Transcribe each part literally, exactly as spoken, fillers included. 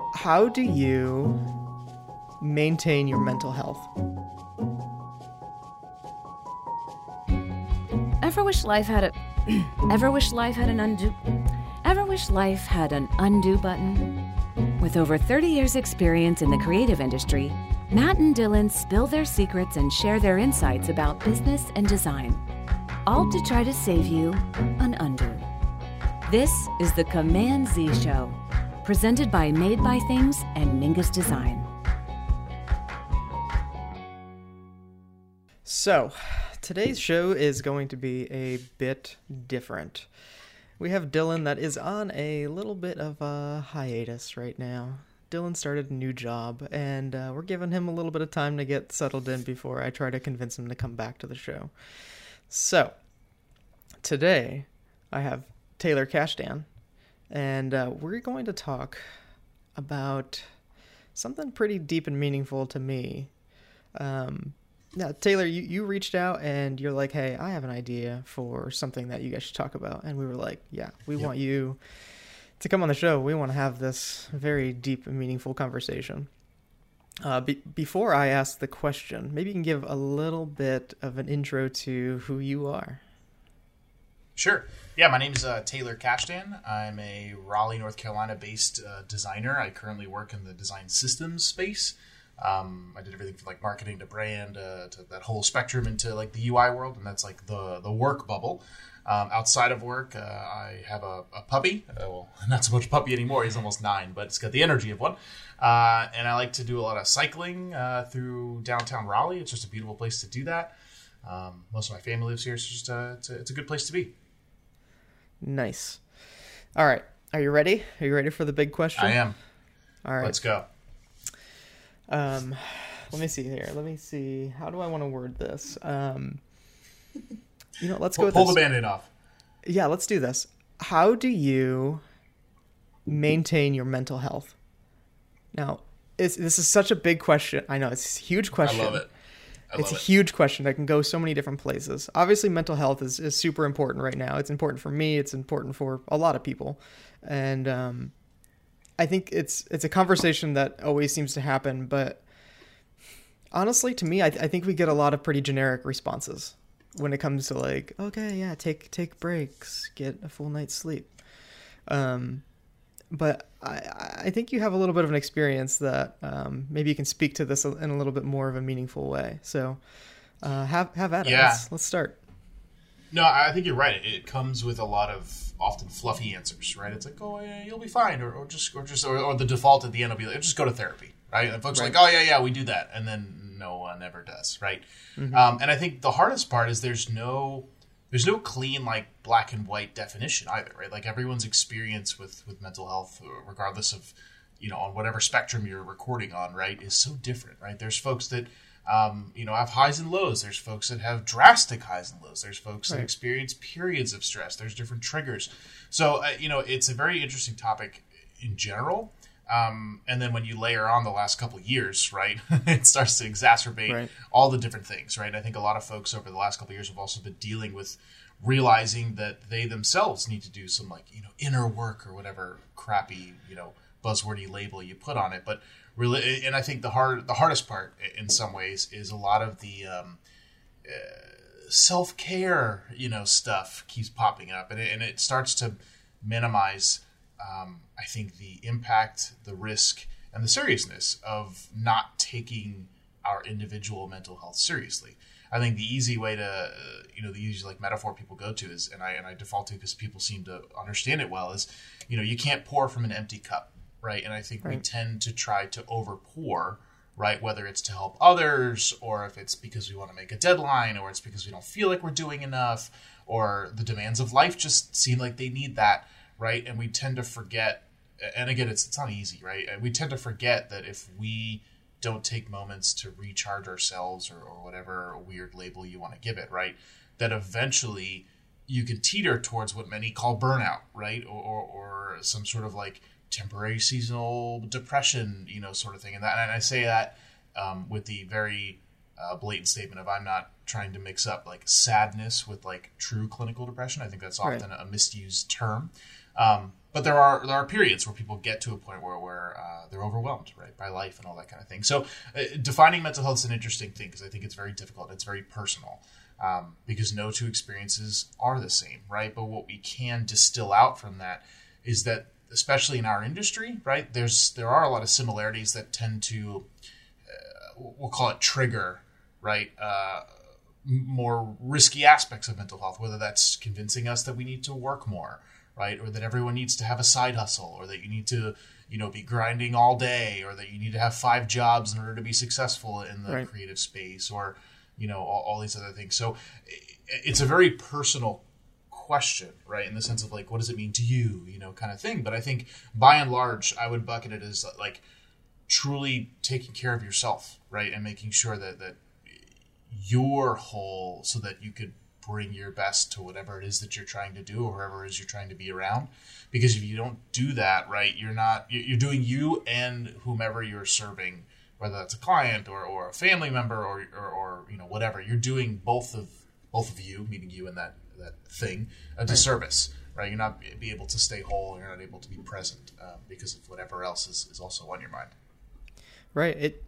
How do you maintain your mental health? Ever wish life had a Ever wish life had an undo Ever wish life had an undo button? With over thirty years experience in the creative industry, Matt and Dylan spill their secrets and share their insights about business and design, all to try to save you an undo. This is the Command Z Show, presented by Made by Things and Mingus Design. So, today's show is going to be a bit different. We have Dylan that is on a little bit of a hiatus right now. Dylan started a new job, and uh, we're giving him a little bit of time to get settled in before I try to convince him to come back to the show. So, today I have Taylor Kashdan, and uh, we're going to talk about something pretty deep and meaningful to me. Um, now, Taylor, you, you reached out and you're like, hey, I have an idea for something that you guys should talk about. And we were like, yeah, we yep. want you to come on the show. We want to have this very deep and meaningful conversation. Uh, be- before I ask the question, maybe you can give a little bit of an intro to who you are. Sure. Yeah, my name is uh, Taylor Kashdan. I'm a Raleigh, North Carolina-based uh, designer. I currently work in the design systems space. Um, I did everything from like marketing to brand uh, to that whole spectrum into like the U I world, and that's like the the work bubble. Um, outside of work, uh, I have a, a puppy. Uh, well, not so much puppy anymore. He's almost nine, but it's got the energy of one. Uh, and I like to do a lot of cycling uh, through downtown Raleigh. It's just a beautiful place to do that. Um, most of my family lives here. So it's just a, it's a, it's a good place to be. Nice. All right. Are you ready? Are you ready for the big question? I am. All right. Let's go. Um, let me see here. Let me see. How do I want to word this? Um, you know, let's pull, go with pull this. the Band-Aid off. Yeah, let's do this. How do you maintain your mental health? Now, it's, this is such a big question. I know it's a huge question. I love it. I it's love a it. huge question that can go so many different places. Obviously, mental health is, is super important right now. It's important for me. It's important for a lot of people. And, um, I think it's it's a conversation that always seems to happen, but honestly, to me, I, th- I think we get a lot of pretty generic responses when it comes to like, okay, yeah, take take breaks, get a full night's sleep. Um, but I, I think you have a little bit of an experience that um, maybe you can speak to this in a little bit more of a meaningful way. So uh, have have at it. Yeah. Let's, let's start. No, I think you're right. It, it comes with a lot of often fluffy answers, right? It's like, oh, yeah, you'll be fine, or, or just, or just, or, or the default at the end will be like, just go to therapy, right? And folks Right. are like, oh, yeah, yeah, we do that, and then no one ever does, right? Mm-hmm. Um, and I think the hardest part is there's no, there's no clean like black and white definition either, right? Like everyone's experience with with mental health, regardless of, you know, on whatever spectrum you're recording on, right, is so different, right? There's folks that Um, you know, have highs and lows. There's folks that have drastic highs and lows. There's folks that Right. experience periods of stress. There's different triggers. So, uh, you know, it's a very interesting topic in general. Um, and then when you layer on the last couple of years, right, it starts to exacerbate Right. all the different things, right? I think a lot of folks over the last couple of years have also been dealing with realizing that they themselves need to do some like, you know, inner work or whatever crappy, you know, buzzwordy label you put on it. But really, and I think the hard, the hardest part in some ways is a lot of the um, uh, self-care, you know, stuff keeps popping up, and it, and it starts to minimize, um, I think, the impact, the risk, and the seriousness of not taking our individual mental health seriously. I think the easy way to, uh, you know, the easy like metaphor people go to is, and I and I default to because people seem to understand it well, is, you know, you can't pour from an empty cup. Right. And I think Right. we tend to try to over pour, right? Whether it's to help others, or if it's because we want to make a deadline, or it's because we don't feel like we're doing enough, or the demands of life just seem like they need that. Right. And we tend to forget. And again, it's, it's not easy. Right. And we tend to forget that if we don't take moments to recharge ourselves, or, or whatever weird label you want to give it. Right. That eventually you can teeter towards what many call burnout. Right. Or, or, or some sort of like temporary seasonal depression, you know, sort of thing. And that, and I say that um, with the very a blatant statement of I'm not trying to mix up like sadness with like true clinical depression. I think that's often right. a misused term. Um, but there are there are periods where people get to a point where where uh, they're overwhelmed, right, by life and all that kind of thing. So uh, defining mental health is an interesting thing because I think it's very difficult. It's very personal um, because no two experiences are the same, right? But what we can distill out from that is that, especially in our industry, right, there's there are a lot of similarities that tend to uh, we'll call it trigger, right, uh, more risky aspects of mental health, whether that's convincing us that we need to work more, right? Or that everyone needs to have a side hustle, or that you need to, you know, be grinding all day, or that you need to have five jobs in order to be successful in the right. creative space, or, you know, all, all these other things. So it's a very personal question, right? In the sense of like, what does it mean to you, you know, kind of thing. But I think by and large, I would bucket it as like truly taking care of yourself, right? And making sure that, that you're whole so that you could bring your best to whatever it is that you're trying to do or whoever it is you're trying to be around. Because if you don't do that, right, you're not, you're doing you and whomever you're serving, whether that's a client or, or a family member or, or, or, you know, whatever, you're doing both of, both of you, meaning you and that, that thing, a disservice, right? You're not be able to stay whole. You're not able to be present uh, because of whatever else is, is also on your mind. Right. It,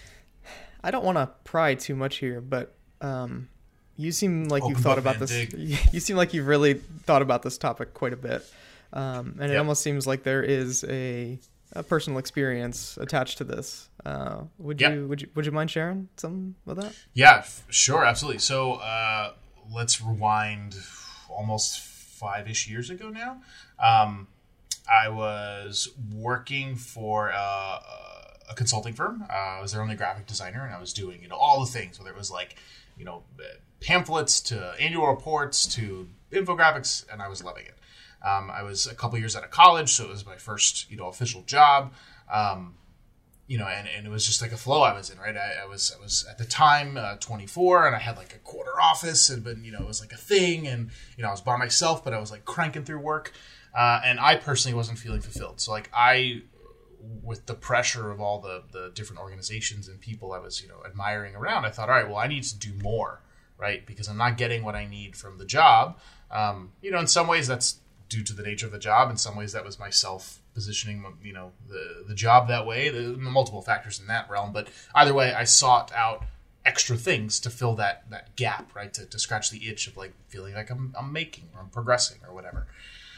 I don't want to pry too much here, but, um, you seem like Open you've thought about this. Dig. You seem like you've really thought about this topic quite a bit. Um, and it yep. almost seems like there is a, a personal experience attached to this. Uh, would yep. you would you would you mind sharing some of that? Yeah, f- sure, absolutely. So uh, let's rewind almost five-ish years ago now. Um, I was working for a, a consulting firm. Uh, I was their only graphic designer, and I was doing you know all the things, whether it was like you know pamphlets to annual reports to infographics, and I was loving it. Um, I was a couple years out of college, so it was my first, you know, official job. Um, you know, and, and it was just like a flow I was in, right? I, I was I was at the time uh, twenty-four, and I had like a quarter office, and but you know, it was like a thing, and you know, I was by myself, but I was like cranking through work, uh, and I personally wasn't feeling fulfilled. So like I, with the pressure of all the the different organizations and people I was you know admiring around, I thought, all right, well, I need to do more, right? Because I'm not getting what I need from the job. Um, you know, in some ways that's due to the nature of the job. In some ways, that was myself positioning, you know, the the job that way. There are multiple factors in that realm, but either way, I sought out extra things to fill that that gap, right? To, to scratch the itch of like feeling like I'm I'm making or I'm progressing or whatever.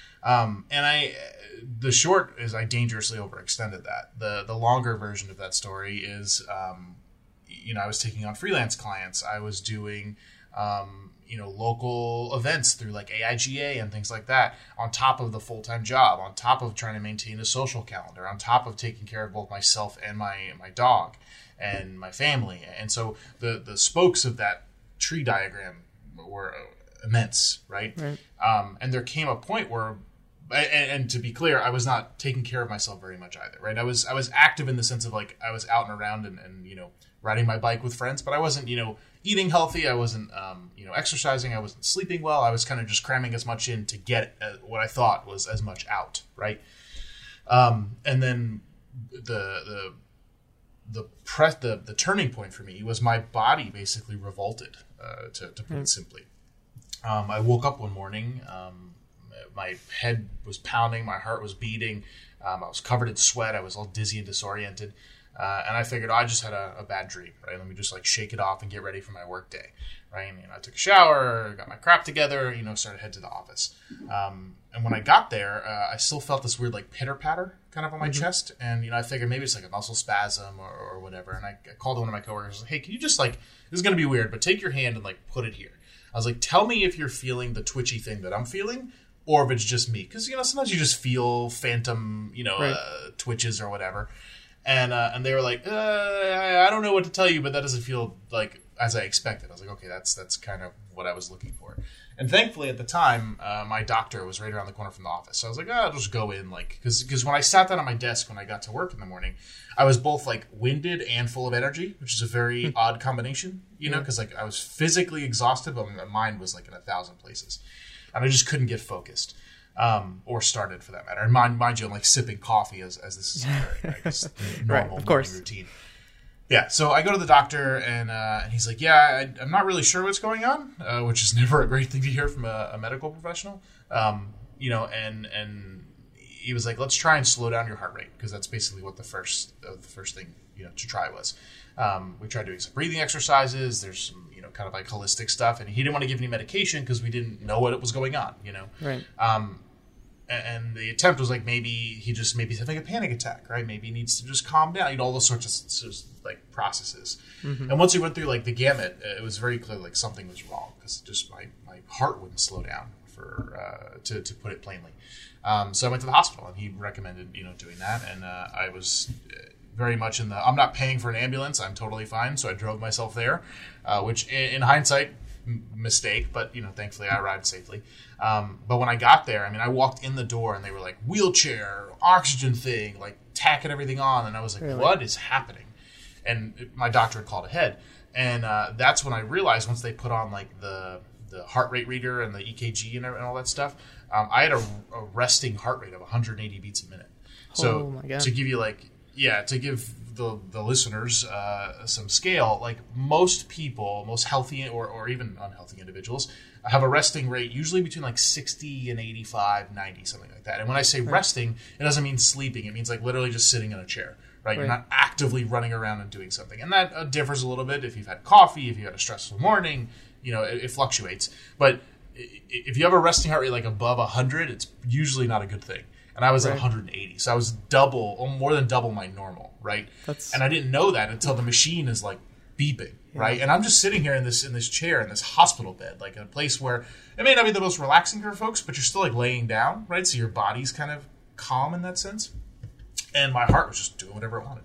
Um, and I, the short is I dangerously overextended that. The the longer version of that story is, um, you know, I was taking on freelance clients. I was doing. Um, you know, local events through like A I G A and things like that, on top of the full-time job, on top of trying to maintain a social calendar, on top of taking care of both myself and my my dog and my family. And so the, the spokes of that tree diagram were immense, right? right. Um, and there came a point where, and, and to be clear, I was not taking care of myself very much either, right? I was I was active in the sense of like I was out and around and, and you know, riding my bike with friends, but I wasn't, you know, eating healthy. I wasn't, um, you know, exercising. I wasn't sleeping well. I was kind of just cramming as much in to get uh, what I thought was as much out, right? Um, and then the the the press the the turning point for me was my body basically revolted, uh, to, to put mm. it simply. Um, I woke up one morning. Um, my head was pounding. My heart was beating. Um, I was covered in sweat. I was all dizzy and disoriented. Uh, and I figured, oh, I just had a, a bad dream, right? Let me just like shake it off and get ready for my work day, right? And, you know, I took a shower, got my crap together, you know, started to head to the office. Um, and when I got there, uh, I still felt this weird like pitter patter kind of on my mm-hmm. chest. And, you know, I figured maybe it's like a muscle spasm or, or whatever. And I, I called one of my coworkers, like, hey, can you just like, this is going to be weird, but take your hand and like put it here. I was like, tell me if you're feeling the twitchy thing that I'm feeling or if it's just me. Because, you know, sometimes you just feel phantom, you know, right. uh, twitches or whatever. And uh, and they were like, uh, I don't know what to tell you, but that doesn't feel like as I expected. I was like, okay, that's that's kind of what I was looking for. And thankfully, at the time, uh, my doctor was right around the corner from the office. So I was like, oh, I'll just go in, like, because because when I sat down at my desk when I got to work in the morning, I was both like winded and full of energy, which is a very odd combination, you know, because like I was physically exhausted, but my mind was like in a thousand places, and I just couldn't get focused. Um, or started for that matter. And mind, mind you, I'm like sipping coffee as, as this is occurring, right? Just normal right, of course. morning routine. Yeah, so I go to the doctor, and, uh, and he's like, yeah, I, I'm not really sure what's going on, uh, which is never a great thing to hear from a, a medical professional. Um, you know, and and he was like, let's try and slow down your heart rate, because that's basically what the first uh, the first thing, you know, to try was. Um, we tried doing some breathing exercises. There's some, you know, kind of like holistic stuff, and he didn't want to give any medication because we didn't know what was going on, you know. Right. Um, and the attempt was like, maybe he just maybe he's having a panic attack, right? Maybe he needs to just calm down, you know, all those sorts of, sorts of like processes. Mm-hmm. And once we went through like the gamut, it was very clear like something was wrong, because just my, my heart wouldn't slow down, for uh, to to put it plainly. Um, so I went to the hospital, and he recommended, you know, doing that, and uh, I was very much in the I'm not paying for an ambulance, I'm totally fine, so I drove myself there, uh, which in, in hindsight, m- mistake, but you know, thankfully I arrived safely. Um, but when I got there, I mean, I walked in the door, and they were like, wheelchair, oxygen thing, like tacking everything on, and I was like, really? What is happening? And it, my doctor had called ahead, and uh, that's when I realized, once they put on like the the heart rate reader and the E K G and, and all that stuff, um, I had a, a resting heart rate of one hundred eighty beats a minute. So oh my God. to give you like, yeah, to give the the listeners uh, some scale, like most people, most healthy or, or even unhealthy individuals have a resting rate usually between like sixty and eighty-five, ninety, something like that. And when I say right. resting, it doesn't mean sleeping. It means like literally just sitting in a chair, right? right. You're not actively running around and doing something. And that uh, differs a little bit if you've had coffee, if you had a stressful morning, you know, it, it fluctuates. But if you have a resting heart rate like above one hundred, it's usually not a good thing. And I was right. at one hundred eighty, so I was double, or more than double my normal, right? That's... And I didn't know that until the machine is like beeping, yeah. right? And I'm just sitting here in this in this chair in this hospital bed, like in a place where it may not be the most relaxing for folks, but you're still like laying down, right? So your body's kind of calm in that sense. And my heart was just doing whatever it wanted.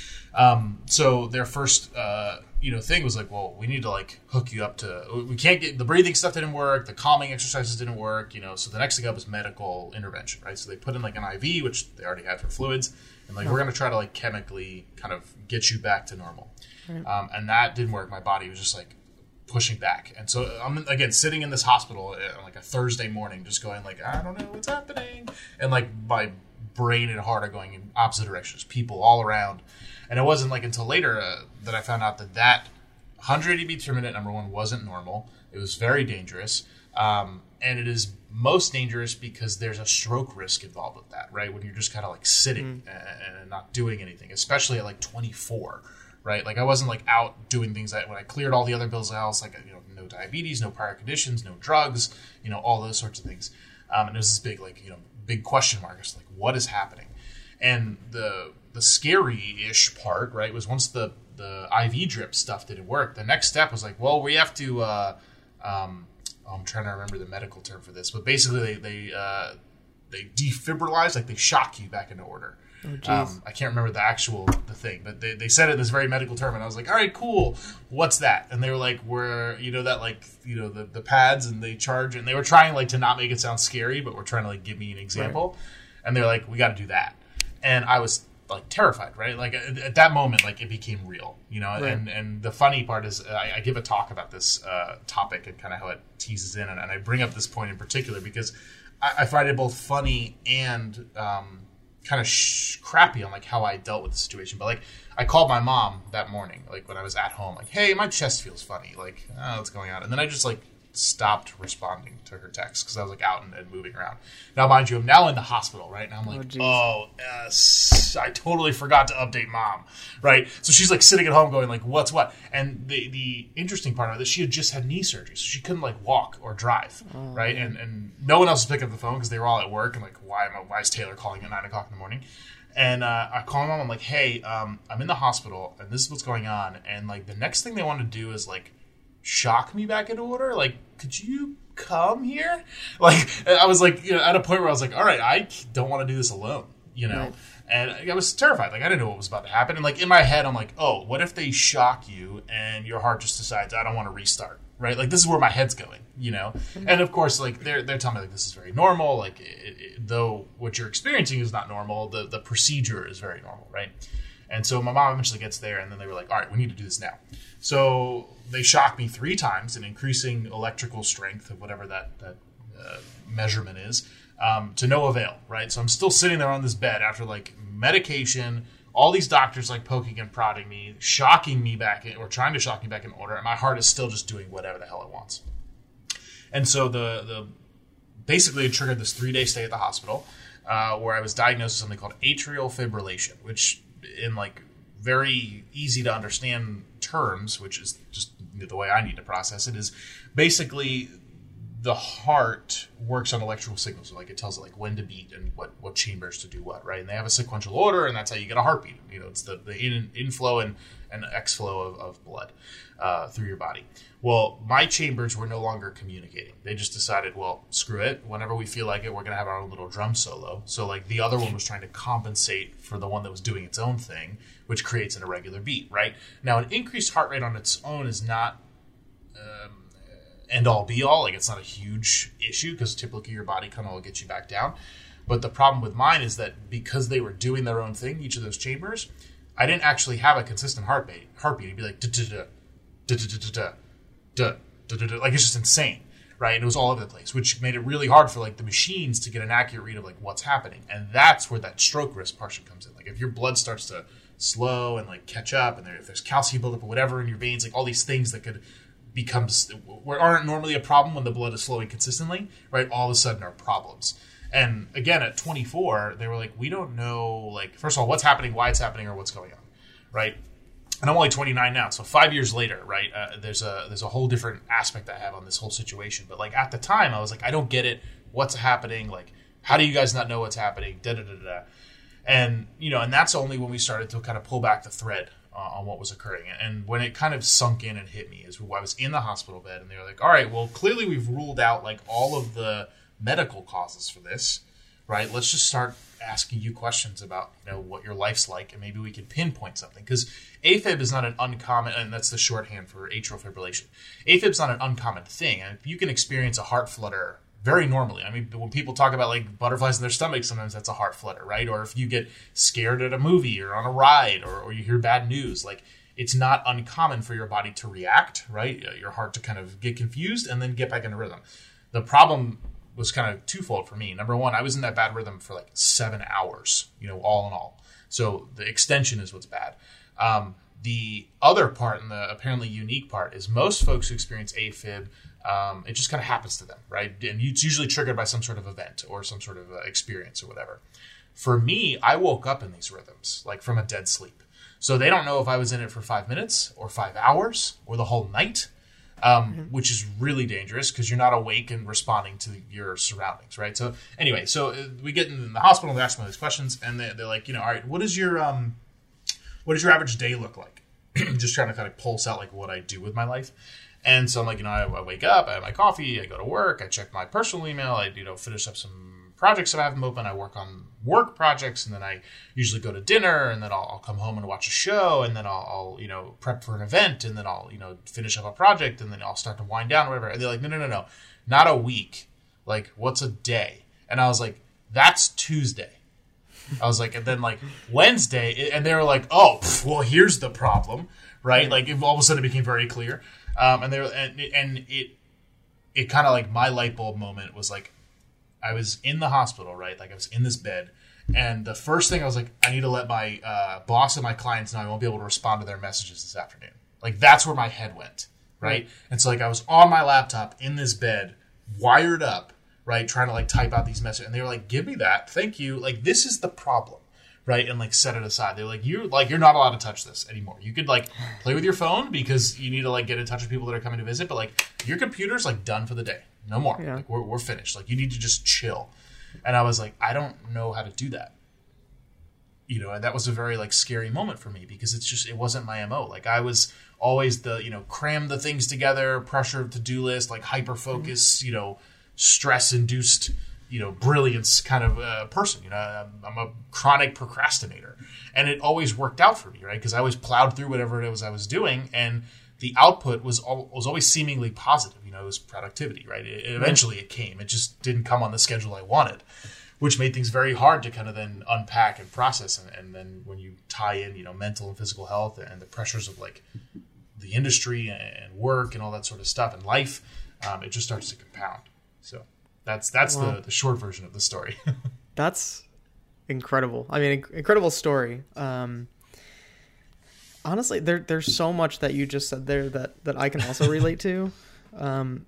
Um, so their first, uh, you know, thing was like, well, we need to like hook you up to, we can't get, the breathing stuff didn't work, the calming exercises didn't work, you know, so the next thing up was medical intervention, right? So they put in like an I V, which they already had for fluids, and like, oh. we're going to try to like chemically kind of get you back to normal. Right. Um, and that didn't work. My body was just like pushing back. And so I'm, again, sitting in this hospital on like a Thursday morning, just going like, I don't know what's happening. And like my brain and heart are going in opposite directions, people all around. And it wasn't like until later uh, that I found out that that one hundred eighty beats per minute, number one, wasn't normal. It was very dangerous. Um, and it is most dangerous because there's a stroke risk involved with that, right? When you're just kind of like sitting mm. and, and not doing anything, especially at like twenty-four, right? Like I wasn't like out doing things that when I cleared all the other bills of health, like, you know, no diabetes, no prior conditions, no drugs, you know, all those sorts of things. Um, and it was this big, like, you know, big question mark. It's like, what is happening? And the the scary-ish part, right, was once the, the I V drip stuff didn't work, the next step was like, well, we have to, uh, um, oh, I'm trying to remember the medical term for this, but basically they they, uh, they defibrilize, like they shock you back into order. Oh, um, I can't remember the actual the thing, but they, they said it this very medical term, and I was like, all right, cool, what's that? And they were like, we're, you know, that like, you know, the, the pads, and they charge, and they were trying like to not make it sound scary, but we're trying to like give me an example. Right. And they're like, we got to do that. And I was like terrified, right? Like at, at that moment, like it became real, you know. Right. And and the funny part is, I, I give a talk about this uh, topic and kind of how it teases in, and, and I bring up this point in particular because I, I find it both funny and um, kind of sh- crappy on like how I dealt with the situation. But like I called my mom that morning, like when I was at home, like, hey, my chest feels funny, like, oh, what's going on? And then I just like stopped responding to her text because I was like out and, and moving around. Now, mind you, I'm now in the hospital, right? And I'm like, oh, oh uh, I totally forgot to update mom, right? So she's like sitting at home going like, what's what? And the the interesting part of it is she had just had knee surgery, so she couldn't like walk or drive, oh, right? And and no one else was picking up the phone because they were all at work. And like, why am I, why is Taylor calling at nine o'clock in the morning? And uh, I call my mom. I'm like, hey, um, I'm in the hospital, and this is what's going on. And like the next thing they want to do is like shock me back into order. Like, could you come here? Like, I was like, you know, at a point where I was like, all right, I don't want to do this alone, you know? Right. And I was terrified. Like, I didn't know what was about to happen. And like in my head, I'm like, oh, what if they shock you and your heart just decides I don't want to restart, right? Like, this is where my head's going, you know? Mm-hmm. And of course, like they're they're telling me like this is very normal. Like, it, it, though what you're experiencing is not normal, the the procedure is very normal, right? And so my mom eventually gets there, and then they were like, all right, we need to do this now. So they shocked me three times in increasing electrical strength of whatever that, that uh, measurement is, um, to no avail, right? So I'm still sitting there on this bed after like medication, all these doctors like poking and prodding me, shocking me back in, or trying to shock me back in order, and my heart is still just doing whatever the hell it wants. And so the the basically it triggered this three day stay at the hospital, uh, where I was diagnosed with something called atrial fibrillation, which in like very easy to understand terms, which is just the way I need to process it, is basically the heart works on electrical signals. So like it tells it like when to beat and what, what chambers to do what, right? And they have a sequential order, and that's how you get a heartbeat. You know, it's the, the in, inflow and, and exflow of, of blood uh, through your body. Well, my chambers were no longer communicating. They just decided, well, screw it. Whenever we feel like it, we're going to have our own little drum solo. So like the other one was trying to compensate for the one that was doing its own thing, which creates an irregular beat, right? Now, an increased heart rate on its own is not um, end all be all. Like it's not a huge issue because typically your body kind of will get you back down. But the problem with mine is that because they were doing their own thing, each of those chambers, I didn't actually have a consistent heartbeat. Heartbeat, it'd be like da da da da da da da da da da, like it's just insane, right? And it was all over the place, which made it really hard for like the machines to get an accurate read of like what's happening. And that's where that stroke risk portion comes in. Like if your blood starts to slow and like catch up, and there, if there's calcium buildup or whatever in your veins, like all these things that could becomes aren't normally a problem when the blood is flowing consistently, right? All of a sudden are problems. And again, at twenty-four, they were like, we don't know, like, first of all, what's happening, why it's happening, or what's going on, right? And I'm only twenty-nine now, so five years later, right? Uh, there's a there's a whole different aspect I have on this whole situation. But like at the time, I was like, I don't get it. What's happening? Like, how do you guys not know what's happening? Da da da da. And you know, and that's only when we started to kind of pull back the thread Uh, on what was occurring. And when it kind of sunk in and hit me is I was in the hospital bed, and they were like, all right, well, clearly we've ruled out like all of the medical causes for this, right? Let's just start asking you questions about, you know, what your life's like, and maybe we can pinpoint something. Because AFib is not an uncommon, and that's the shorthand for atrial fibrillation. AFib is not an uncommon thing. And you can experience a heart flutter very normally. I mean, when people talk about like butterflies in their stomach, sometimes that's a heart flutter, right? Or if you get scared at a movie or on a ride, or, or you hear bad news, like it's not uncommon for your body to react, right? Your heart to kind of get confused and then get back into rhythm. The problem was kind of twofold for me. Number one, I was in that bad rhythm for like seven hours, you know, all in all. So the extension is what's bad. Um, the other part, and the apparently unique part, is most folks who experience AFib, Um, it just kind of happens to them, right? And it's usually triggered by some sort of event or some sort of uh, experience or whatever. For me, I woke up in these rhythms, like from a dead sleep. So they don't know if I was in it for five minutes or five hours or the whole night, um, mm-hmm. which is really dangerous because you're not awake and responding to your surroundings, right? So anyway, so we get in the hospital, they ask me these questions, and they, they're like, you know, all right, what is your um, what does your average day look like? Just trying to kind of pulse out like what I do with my life. And so I'm like, you know, I, I wake up, I have my coffee, I go to work, I check my personal email, I, you know, finish up some projects that I have them open, I work on work projects, and then I usually go to dinner, and then I'll, I'll come home and watch a show, and then I'll, I'll, you know, prep for an event, and then I'll, you know, finish up a project, and then I'll start to wind down or whatever. And they're like, no, no, no, no, not a week. Like, what's a day? And I was like, that's Tuesday. I was like, and then like Wednesday, and they were like, oh, pff, well, here's the problem, right? Like, it, all of a sudden it became very clear. Um, and there, and, and it, it kind of like my light bulb moment was like, I was in the hospital, right? Like I was in this bed, and the first thing I was like, I need to let my uh, boss and my clients know I won't be able to respond to their messages this afternoon. Like that's where my head went, right? And so like I was on my laptop in this bed, wired up, right, trying to like type out these messages, and they were like, "Give me that, thank you." Like this is the problem. Right, and like set it aside. They're like, you like you're not allowed to touch this anymore. You could like play with your phone because you need to like get in touch with people that are coming to visit, but like your computer's like done for the day. No more. Yeah. Like we're we're finished. Like you need to just chill. And I was like, I don't know how to do that. You know, and that was a very like scary moment for me because it's just it wasn't my M O. Like I was always the, you know, cram the things together, pressure to-do list, like hyper focus, mm-hmm. you know, stress induced you know, brilliance kind of uh, person. You know, I'm, I'm a chronic procrastinator, and it always worked out for me, right? Because I always plowed through whatever it was I was doing, and the output was al- was always seemingly positive. You know, it was productivity, right? It, eventually, it came. It just didn't come on the schedule I wanted, which made things very hard to kind of then unpack and process. And, and then when you tie in, you know, mental and physical health and the pressures of like the industry and work and all that sort of stuff and life, um, it just starts to compound. So. That's that's wow. the, the short version of the story. That's incredible. I mean, inc- incredible story. Um, honestly, there there's so much that you just said there that, that I can also relate to. Um,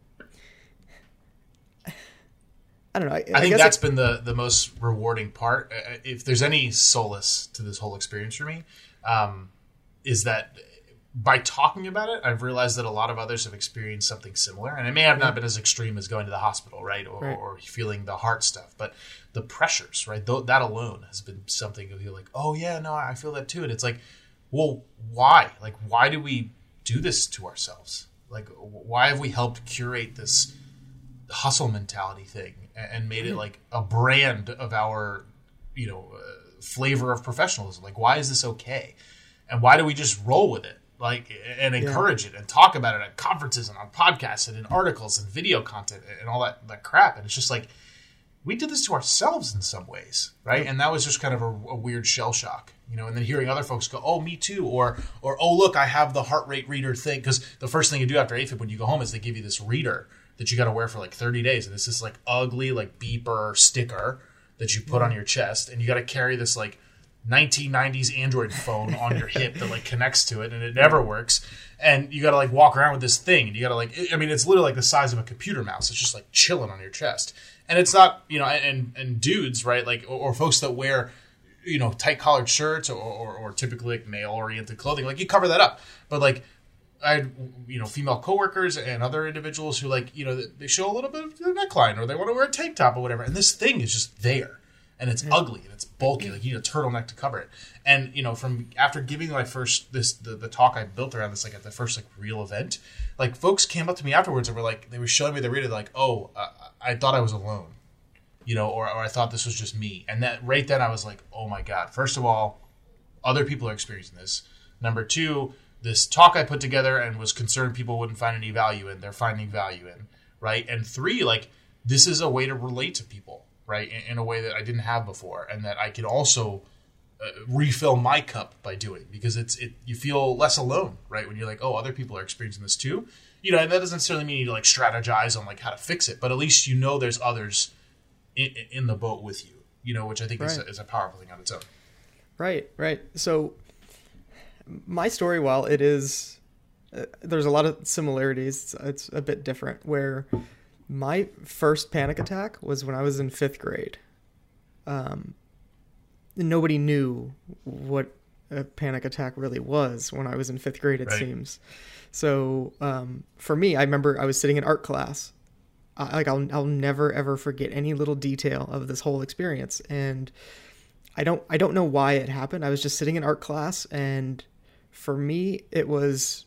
I don't know. I, I think guess that's I, been the, the most rewarding part. If there's any solace to this whole experience for me, um, is that by talking about it, I've realized that a lot of others have experienced something similar. And it may have not been as extreme as going to the hospital, right? Or, right. or feeling the heart stuff. But the pressures, right? Th- that alone has been something of you like, oh, yeah, no, I feel that too. And it's like, well, why? Like, why do we do this to ourselves? Like, why have we helped curate this hustle mentality thing and made it like a brand of our, you know, uh, flavor of professionalism? Like, why is this okay? And why do we just roll with it? Like, and encourage yeah. it and talk about it at conferences and on podcasts and in articles and video content and all that, that crap. And it's just like, we did this to ourselves in some ways, right? And that was just kind of a, a weird shell shock, you know, and then hearing other folks go, oh, me too. Or, or oh, look, I have the heart rate reader thing. Because the first thing you do after A F I B when you go home is they give you this reader that you got to wear for like thirty days. And it's this like ugly, like beeper sticker that you put on your chest. And you got to carry this like nineteen nineties Android phone on your hip that like connects to it, and it never works. And you got to like walk around with this thing, and you got to like, I mean, it's literally like the size of a computer mouse. It's just like chilling on your chest. And it's not, you know, and and dudes, right, like, or, or folks that wear, you know, tight collared shirts or, or, or typically like male oriented clothing, like you cover that up. But like, I had, you know, female coworkers and other individuals who like, you know, they show a little bit of their neckline or they want to wear a tank top or whatever. And this thing is just there. And it's ugly and it's bulky. Like you need a turtleneck to cover it. And you know, from after giving my first this the, the talk I built around this, like at the first like real event, like folks came up to me afterwards and were like, they were showing me the reader, like, oh, uh, I thought I was alone, you know, or or I thought this was just me. And that right then I was like, oh my god. First of all, other people are experiencing this. Number two, this talk I put together and was concerned people wouldn't find any value in, they're finding value in, right? And three, like this is a way to relate to people. Right, in, in a way that I didn't have before, and that I could also uh, refill my cup by doing, because it's it you feel less alone, right? When you're like, oh, other people are experiencing this too, you know, and that doesn't necessarily mean you need to like strategize on like how to fix it, but at least you know there's others in, in the boat with you, you know, which I think right. is, a, is a powerful thing on its own. Right, right. So my story, while it is, uh, there's a lot of similarities, it's, it's a bit different. Where my first panic attack was when I was in fifth grade. Um, nobody knew what a panic attack really was when I was in fifth grade, it right. seems. So um, for me, I remember I was sitting in art class. I, like I'll I'll never ever forget any little detail of this whole experience, and I don't I don't know why it happened. I was just sitting in art class, and for me, it was,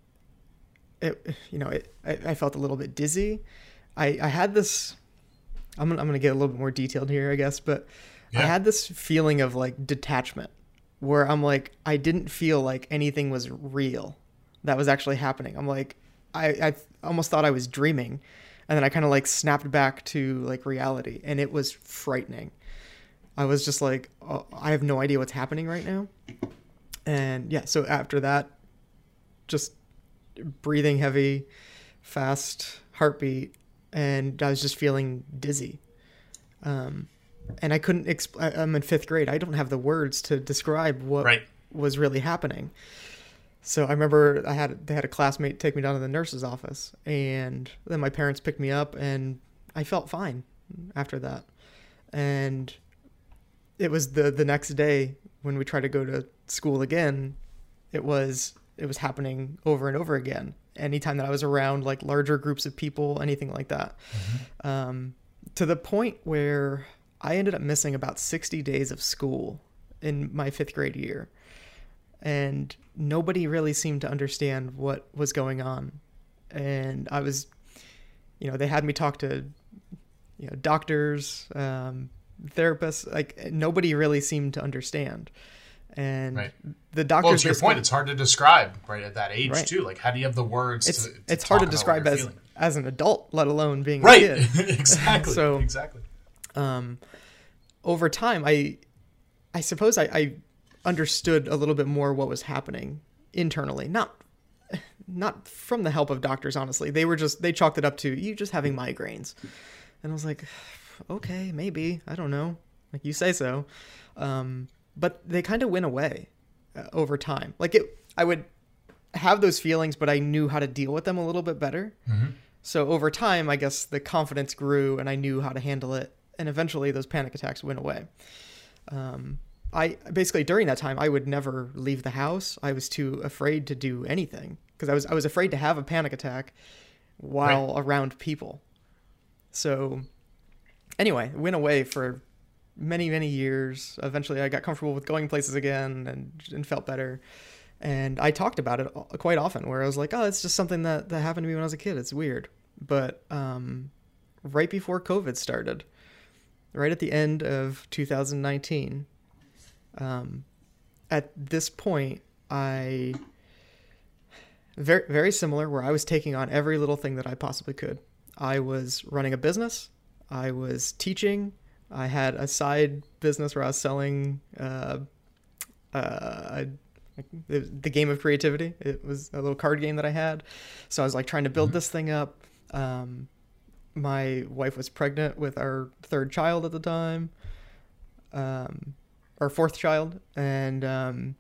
it you know, it, I, I felt a little bit dizzy. I, I had this, I'm gonna, I'm gonna get a little bit more detailed here, I guess, but yeah. I had this feeling of like detachment where I'm like, I didn't feel like anything was real that was actually happening. I'm like, I, I almost thought I was dreaming, and then I kind of like snapped back to like reality, and it was frightening. I was just like, oh, I have no idea what's happening right now. And yeah, so after that, just breathing heavy, fast heartbeat, and I was just feeling dizzy. Um, and I couldn't, exp- I'm in fifth grade. I don't have the words to describe what right. was really happening. So I remember I had, they had a classmate take me down to the nurse's office, and then my parents picked me up, and I felt fine after that. And it was the, the next day when we tried to go to school again, it was, it was happening over and over again. Anytime that I was around like larger groups of people, anything like that, mm-hmm. um, to the point where I ended up missing about sixty days of school in my fifth grade year. And nobody really seemed to understand what was going on. And I was, you know, they had me talk to, you know, doctors, um, therapists, like nobody really seemed to understand. And right. the doctors. Well, to your point, it's hard to describe right at that age right. too. Like, how do you have the words? It's to, to it's hard to describe as feeling? as an adult, let alone being right. a kid. exactly. So exactly. Um, over time, I I suppose I, I understood a little bit more what was happening internally. Not not from the help of doctors, honestly. They were just they chalked it up to you just having migraines, and I was like, okay, maybe, I don't know. Like, you say so. Um, but they kind of went away uh, over time. Like it, I would have those feelings, but I knew how to deal with them a little bit better. Mm-hmm. So over time, I guess the confidence grew and I knew how to handle it. And eventually those panic attacks went away. Um, I basically during that time, I would never leave the house. I was too afraid to do anything because I was, I was afraid to have a panic attack while right. around people. So anyway, it went away for many, many years. Eventually I got comfortable with going places again and, and felt better. And I talked about it quite often where I was like, oh, it's just something that, that happened to me when I was a kid. It's weird. But um, right before COVID started, right at the end of two thousand nineteen, um, at this point, I, very, very similar where I was taking on every little thing that I possibly could. I was running a business. I was teaching. I had a side business where I was selling uh, uh, the, the game of creativity. It was a little card game that I had. So I was like trying to build mm-hmm. this thing up. Um, my wife was pregnant with our third child at the time, um, our fourth child. And um,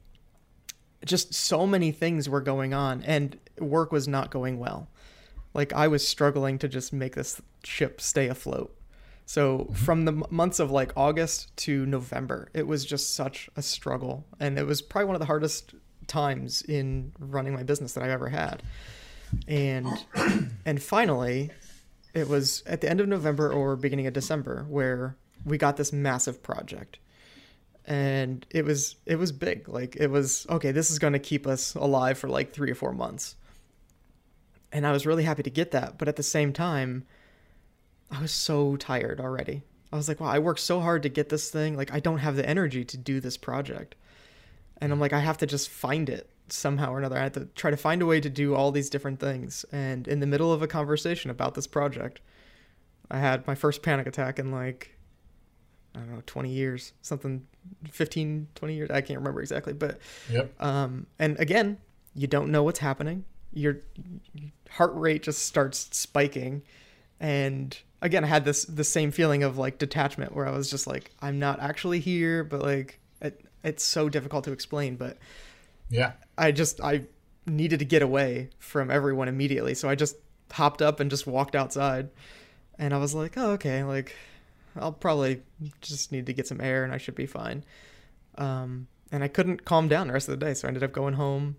just so many things were going on and work was not going well. Like I was struggling to just make this ship stay afloat. So from the m- months of like August to November, it was just such a struggle. And it was probably one of the hardest times in running my business that I've ever had. And, and finally it was at the end of November or beginning of December where we got this massive project. And it was, it was big. Like it was, okay, this is going to keep us alive for like three or four months. And I was really happy to get that. But at the same time, I was so tired already. I was like, wow, I worked so hard to get this thing. Like, I don't have the energy to do this project. And I'm like, I have to just find it somehow or another. I had to try to find a way to do all these different things. And in the middle of a conversation about this project, I had my first panic attack in like, I don't know, twenty years, something, fifteen, twenty years. I can't remember exactly. But, yep. um, and again, you don't know what's happening. Your heart rate just starts spiking. And again, I had this the same feeling of like detachment where I was just like, I'm not actually here, but like it, it's so difficult to explain. But yeah, I just I needed to get away from everyone immediately, so I just hopped up and just walked outside. And I was like, oh, okay, like I'll probably just need to get some air, and I should be fine. Um, and I couldn't calm down the rest of the day, so I ended up going home.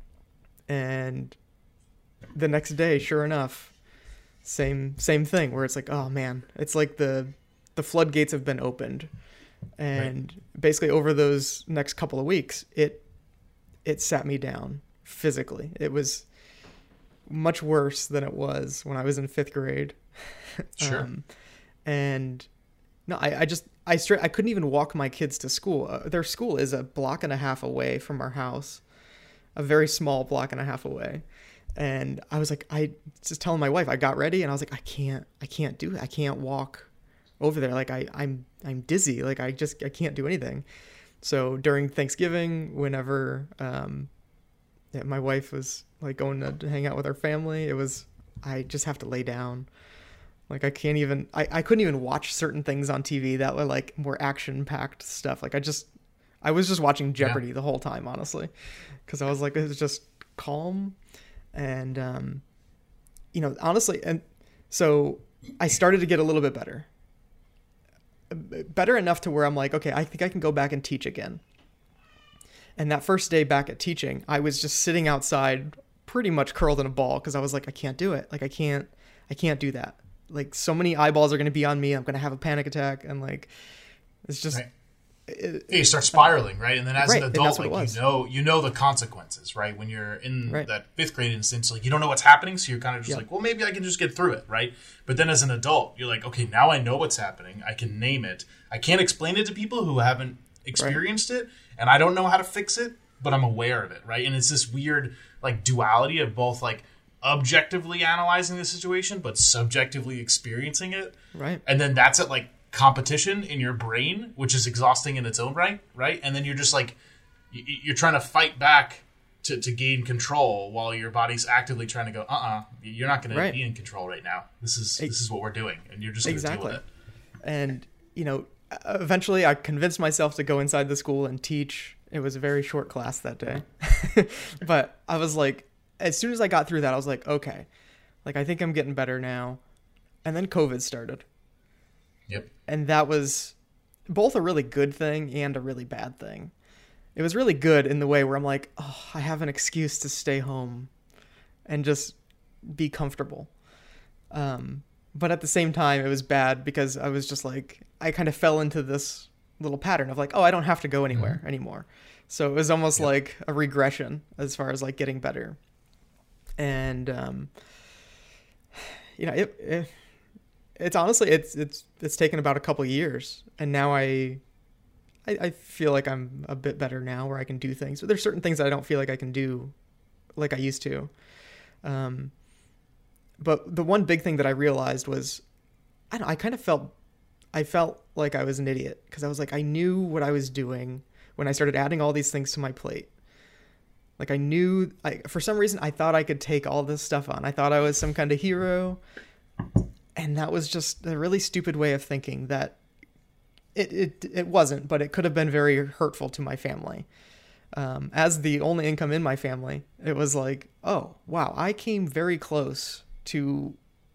And the next day, sure enough, same same thing where it's like, oh man, it's like the the floodgates have been opened. And right. basically over those next couple of weeks, it it sat me down physically. It was much worse than it was when I was in fifth grade. Sure. um, and no, I, I just I straight I couldn't even walk my kids to school. Uh, their school is a block and a half away from our house, a very small block and a half away. And I was like, I just telling my wife, I got ready and I was like, I can't, I can't do it. I can't walk over there. Like I, I'm, I'm dizzy. Like I just, I can't do anything. So during Thanksgiving, whenever, um, yeah, my wife was like going to hang out with her family, it was, I just have to lay down. Like I can't even, I, I couldn't even watch certain things on T V that were like more action packed stuff. Like I just, I was just watching Jeopardy yeah. the whole time, honestly. Cause I was like, it was just calm. And, um, you know, honestly, and so I started to get a little bit better, better enough to where I'm like, okay, I think I can go back and teach again. And that first day back at teaching, I was just sitting outside pretty much curled in a ball. Cause I was like, I can't do it. Like, I can't, I can't do that. Like so many eyeballs are going to be on me. I'm going to have a panic attack. And like, it's just, right. it, you start spiraling, right? And then as right, an adult, like you know, you know the consequences, right? When you're in right. that fifth grade instance, like you don't know what's happening, so you're kind of just yep. like, well, maybe I can just get through it, right? But then as an adult, you're like, okay, now I know what's happening. I can name it. I can't explain it to people who haven't experienced right. it, and I don't know how to fix it, but I'm aware of it, right? And it's this weird like duality of both like objectively analyzing the situation, but subjectively experiencing it, right? And then that's at like competition in your brain, which is exhausting in its own right, right? And then you're just like, you're trying to fight back to, to gain control while your body's actively trying to go, uh-uh, you're not going right. to be in control right now. This is this is what we're doing, and you're just going to exactly. deal with it. And, you know, eventually I convinced myself to go inside the school and teach. It was a very short class that day. But I was like, as soon as I got through that, I was like, okay, like, I think I'm getting better now. And then COVID started. Yep. And that was both a really good thing and a really bad thing. It was really good in the way where I'm like, oh, I have an excuse to stay home and just be comfortable. Um, but at the same time, it was bad because I was just like, I kind of fell into this little pattern of like, oh, I don't have to go anywhere mm-hmm. anymore. So it was almost yep. like a regression as far as like getting better. And, um, you know, it, it it's honestly, it's, it's, it's taken about a couple of years, and now I, I, I feel like I'm a bit better now where I can do things, but there's certain things that I don't feel like I can do like I used to. Um, but the one big thing that I realized was, I don't, I kind of felt, I felt like I was an idiot because I was like, I knew what I was doing when I started adding all these things to my plate. Like I knew, I, for some reason, I thought I could take all this stuff on. I thought I was some kind of hero. And that was just a really stupid way of thinking that it, it, it wasn't, but it could have been very hurtful to my family. Um, as the only income in my family, it was like, oh, wow, I came very close to,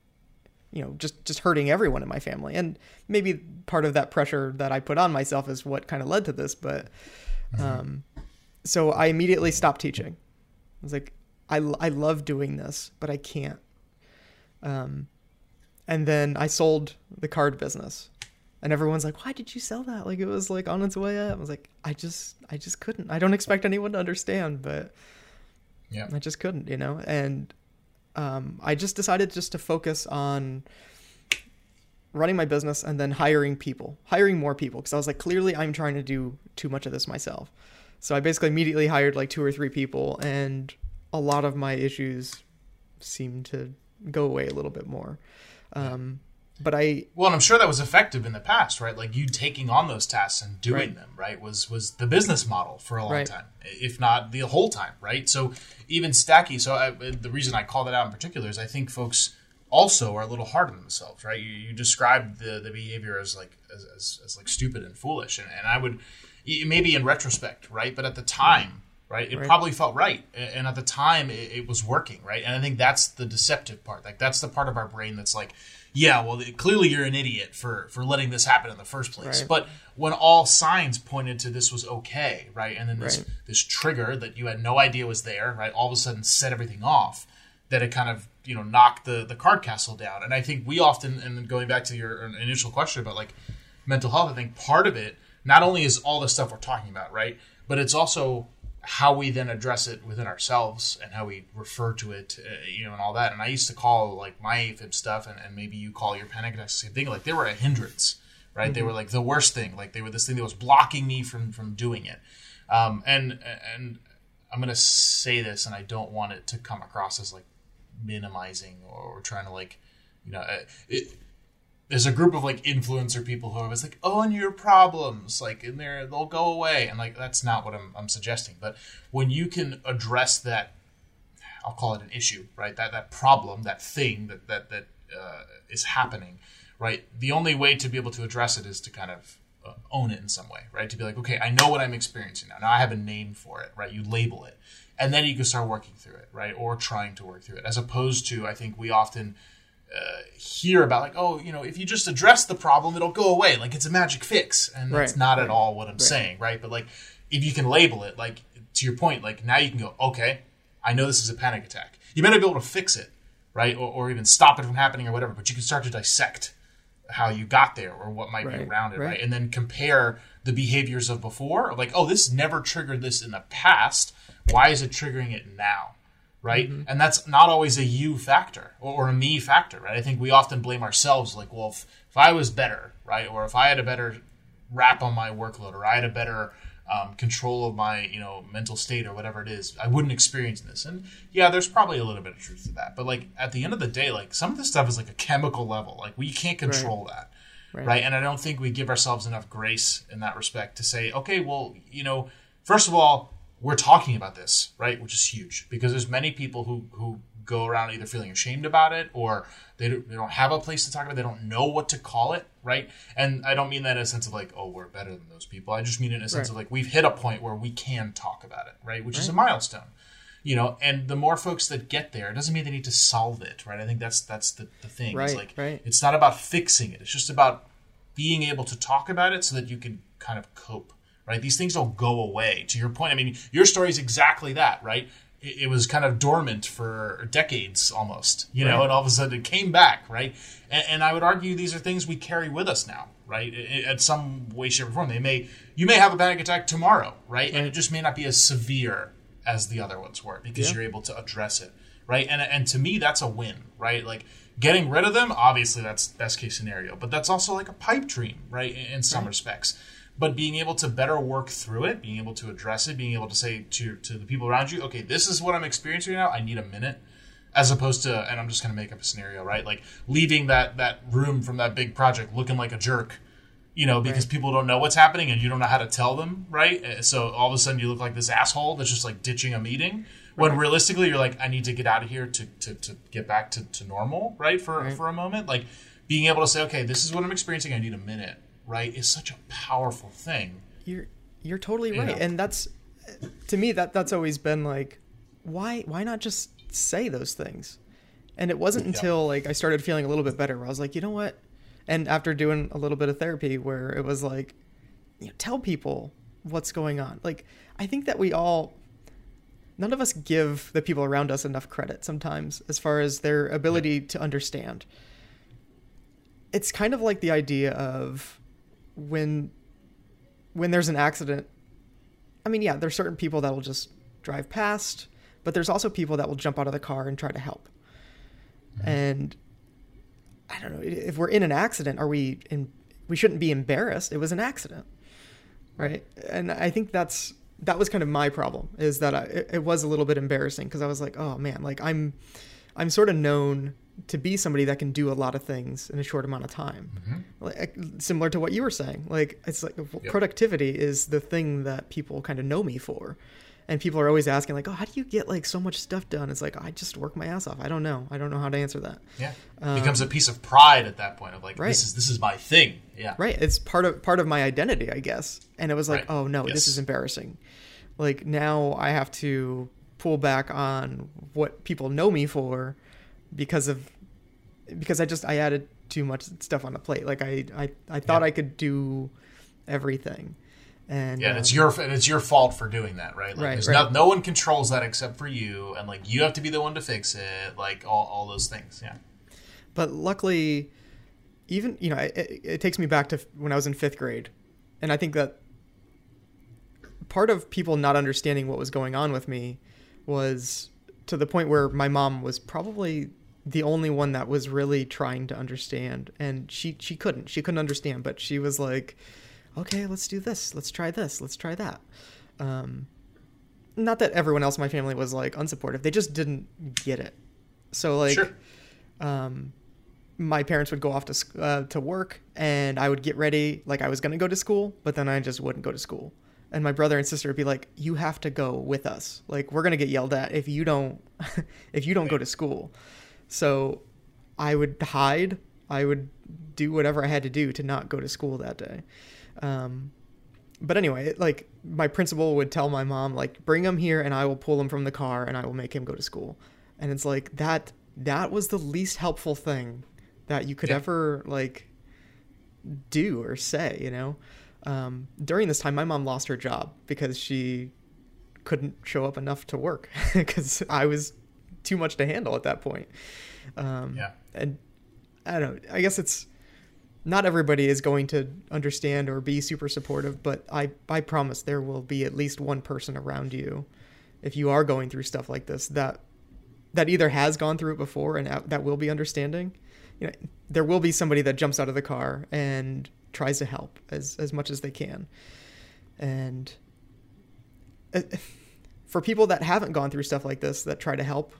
you know, just, just hurting everyone in my family. And maybe part of that pressure that I put on myself is what kind of led to this. But, um, so I immediately stopped teaching. I was like, I, I love doing this, but I can't. Um, and then I sold the card business, and everyone's like, why did you sell that? Like, it was like on its way up. I was like, I just, I just couldn't. I don't expect anyone to understand, but yeah, I just couldn't, you know? And, um, I just decided just to focus on running my business and then hiring people, hiring more people. Cause I was like, clearly I'm trying to do too much of this myself. So I basically immediately hired like two or three people, and a lot of my issues seemed to go away a little bit more. Um, but I, well, and I'm sure that was effective in the past, right? Like you taking on those tasks and doing right. them, right? Was, was the business model for a long right. time, if not the whole time. Right. So even Stacky. So I, the reason I call that out in particular is I think folks also are a little hard on themselves, right? You, you described the, the behavior as like, as, as, as like stupid and foolish. And, and I would, maybe in retrospect, right? But at the time, right, it right. probably felt right. And at the time, it, it was working, right? And I think that's the deceptive part. Like, that's the part of our brain that's like, yeah, well, clearly you're an idiot for, for letting this happen in the first place. Right. But when all signs pointed to this was okay, right? And then this, right. this trigger that you had no idea was there, right? All of a sudden set everything off, that it kind of, you know, knocked the, the card castle down. And I think we often, and then going back to your initial question about, like, mental health, I think part of it, not only is all the stuff we're talking about, right? But it's also how we then address it within ourselves and how we refer to it, uh, you know, and all that. And I used to call like my AFib stuff, and, and maybe you call your panic attacks the same thing. Like they were a hindrance, right? Mm-hmm. They were like the worst thing. Like they were this thing that was blocking me from from doing it. Um, and and I'm gonna say this, and I don't want it to come across as like minimizing or trying to like, you know, uh, it. There's a group of like influencer people who are always like, own your problems, like in there, they'll go away. And like, that's not what I'm, I'm suggesting. But when you can address that, I'll call it an issue, right? That, that problem, that thing that, that, that uh, is happening, right? The only way to be able to address it is to kind of uh, own it in some way, right? To be like, okay, I know what I'm experiencing now. Now I have a name for it, right? You label it, and then you can start working through it, right? Or trying to work through it, as opposed to, I think we often Uh, hear about like, oh, you know, if you just address the problem, it'll go away. Like it's a magic fix. And right, that's not right, at all what I'm right. saying, right? But like, if you can label it, like to your point, like now you can go, okay, I know this is a panic attack. You may not be able to fix it, right? Or, or even stop it from happening or whatever, but you can start to dissect how you got there or what might right, be around it, right. right? And then compare the behaviors of before, of like, oh, this never triggered this in the past. Why is it triggering it now? Right. Mm-hmm. And that's not always a you factor or, or a me factor. Right. I think we often blame ourselves like, well, if, if I was better, right. Or if I had a better wrap on my workload, or I had a better um, control of my, you know, mental state or whatever it is, I wouldn't experience this. And yeah, there's probably a little bit of truth to that. But like at the end of the day, like some of this stuff is like a chemical level. Like we can't control right. that. Right. right. And I don't think we give ourselves enough grace in that respect to say, okay, well, you know, first of all, we're talking about this, right? Which is huge because there's many people who, who go around either feeling ashamed about it, or they don't, they don't have a place to talk about it. They don't know what to call it, right? And I don't mean that in a sense of like, oh, we're better than those people. I just mean it in a sense right. of like, we've hit a point where we can talk about it, right? Which right. is a milestone. You know, and the more folks that get there, it doesn't mean they need to solve it, right? I think that's that's the, the thing. Right, it's like right. It's not about fixing it. It's just about being able to talk about it so that you can kind of cope, right? These things don't go away. To your point, I mean, your story is exactly that, right? It, it was kind of dormant for decades almost, you know, right. and all of a sudden it came back, right? And, and I would argue these are things we carry with us now, right? At some way, shape, or form. They may, you may have a panic attack tomorrow, right? right. And it just may not be as severe as the other ones were because yeah. you're able to address it, right? And and to me, that's a win, right? Like getting rid of them, obviously that's best case scenario, but that's also like a pipe dream, right? In, in some right. respects. But being able to better work through it, being able to address it, being able to say to to the people around you, okay, this is what I'm experiencing right now. I need a minute, as opposed to, and I'm just going to make up a scenario, right? Like leaving that that room from that big project looking like a jerk, you know, because right. people don't know what's happening and you don't know how to tell them, right? So all of a sudden you look like this asshole that's just like ditching a meeting. When right. realistically you're like, I need to get out of here to to, to get back to, to normal, right? For right. for a moment, like being able to say, okay, this is what I'm experiencing. I need a minute. Right, is such a powerful thing. You're you're totally right, yeah. and that's to me that that's always been like, why why not just say those things? And it wasn't until yeah. like I started feeling a little bit better where I was like, you know what? And after doing a little bit of therapy, where it was like, you know, tell people what's going on. Like I think that we all, none of us give the people around us enough credit sometimes as far as their ability yeah. to understand. It's kind of like the idea of when when there's an accident. I mean, yeah, there's certain people that will just drive past, but there's also people that will jump out of the car and try to help. Mm-hmm. And I don't know, if we're in an accident, are we in, we shouldn't be embarrassed. It was an accident, right? And I think that's that was kind of my problem, is that I, it, it was a little bit embarrassing because I was like, oh man, like I'm I'm sort of known to be somebody that can do a lot of things in a short amount of time. Mm-hmm. Like, similar to what you were saying. Like, it's like yep. productivity is the thing that people kind of know me for. And people are always asking like, oh, how do you get like so much stuff done? It's like, I just work my ass off. I don't know. I don't know how to answer that. Yeah. Um, it becomes a piece of pride at that point of like, right. this is, this is my thing. Yeah. Right. It's part of, part of my identity, I guess. And it was like, right. oh no, yes. this is embarrassing. Like now I have to pull back on what people know me for because of, because I just, I added too much stuff on the plate. Like I, I, I thought yeah. I could do everything. And yeah, and um, it's your, and it's your fault for doing that, right? Like right, there's right. No, no one controls that except for you. And like, you have to be the one to fix it. Like all, all those things. Yeah. But luckily, even, you know, it, it takes me back to when I was in fifth grade. And I think that part of people not understanding what was going on with me was to the point where my mom was probably the only one that was really trying to understand. And she, she couldn't, she couldn't understand, but she was like, okay, let's do this. Let's try this. Let's try that. Um, not that everyone else in my family was like unsupportive. They just didn't get it. So like, sure. um, my parents would go off to, uh, to work and I would get ready. Like I was going to go to school, but then I just wouldn't go to school. And my brother and sister would be like, you have to go with us. Like, we're going to get yelled at if you don't, if you don't go to school. So I would hide. I would do whatever I had to do to not go to school that day. Um, but anyway, it, like my principal would tell my mom, like, bring him here and I will pull him from the car and I will make him go to school. And it's like that, that was the least helpful thing that you could yeah. ever like do or say, you know? Um, during this time, my mom lost her job because she couldn't show up enough to work because I was too much to handle at that point. Um, yeah. And I don't know, I guess it's not everybody is going to understand or be super supportive, but I, I promise there will be at least one person around you if you are going through stuff like this that, that either has gone through it before and that will be understanding. You know, there will be somebody that jumps out of the car and tries to help as, as much as they can. And for people that haven't gone through stuff like this, that try to help,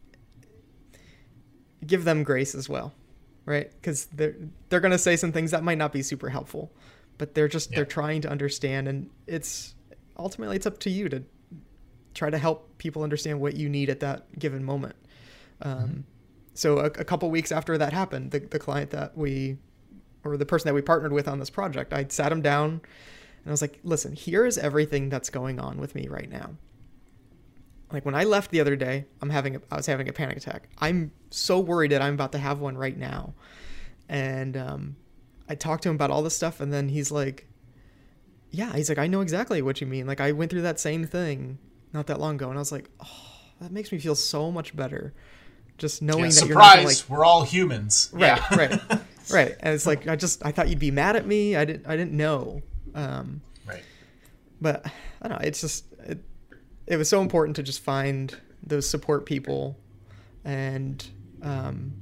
give them grace as well, right? Because they're, they're going to say some things that might not be super helpful, but they're just, yeah. they're trying to understand. And it's ultimately, it's up to you to try to help people understand what you need at that given moment. Um, Mm-hmm. So a, a couple weeks after that happened, the, the client that we, or the person that we partnered with on this project, I sat him down and I was like, listen, here is everything that's going on with me right now. Like when I left the other day, I'm having a, I was having a panic attack. I'm so worried that I'm about to have one right now. And um, I talked to him about all this stuff, and then he's like, yeah, he's like, I know exactly what you mean. Like I went through that same thing not that long ago. And I was like, oh, that makes me feel so much better. Just knowing yeah, that surprise, you're not gonna, like, we're all humans. Right, yeah. right, right. And it's like, I just, I thought you'd be mad at me. I didn't, I didn't know. Um, right. But I don't know. It's just, it, it was so important to just find those support people. And, um,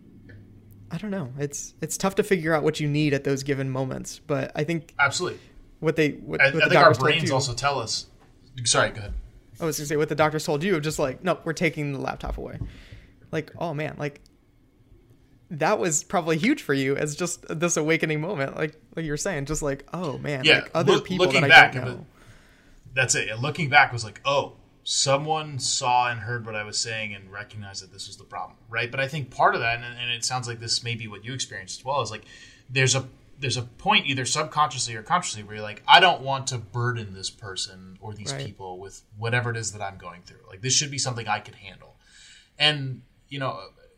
I don't know. It's, it's tough to figure out what you need at those given moments. But I think absolutely what they, what, I, what I the think our doctors told brains you, also tell us. Sorry, go ahead. I was gonna say what the doctors told you of just like, nope, we're taking the laptop away. Like, oh man, like that was probably huge for you as just this awakening moment. Like, like you were saying, just like, oh man, Yeah, like other look, people looking that I back, don't know. it was- that's it. And looking back was like, oh, someone saw and heard what I was saying and recognized that this was the problem, right? But I think part of that, and, and it sounds like this may be what you experienced as well, is like there's a there's a point either subconsciously or consciously where you're like, I don't want to burden this person or these Right. people with whatever it is that I'm going through. Like this should be something I could handle. And you know,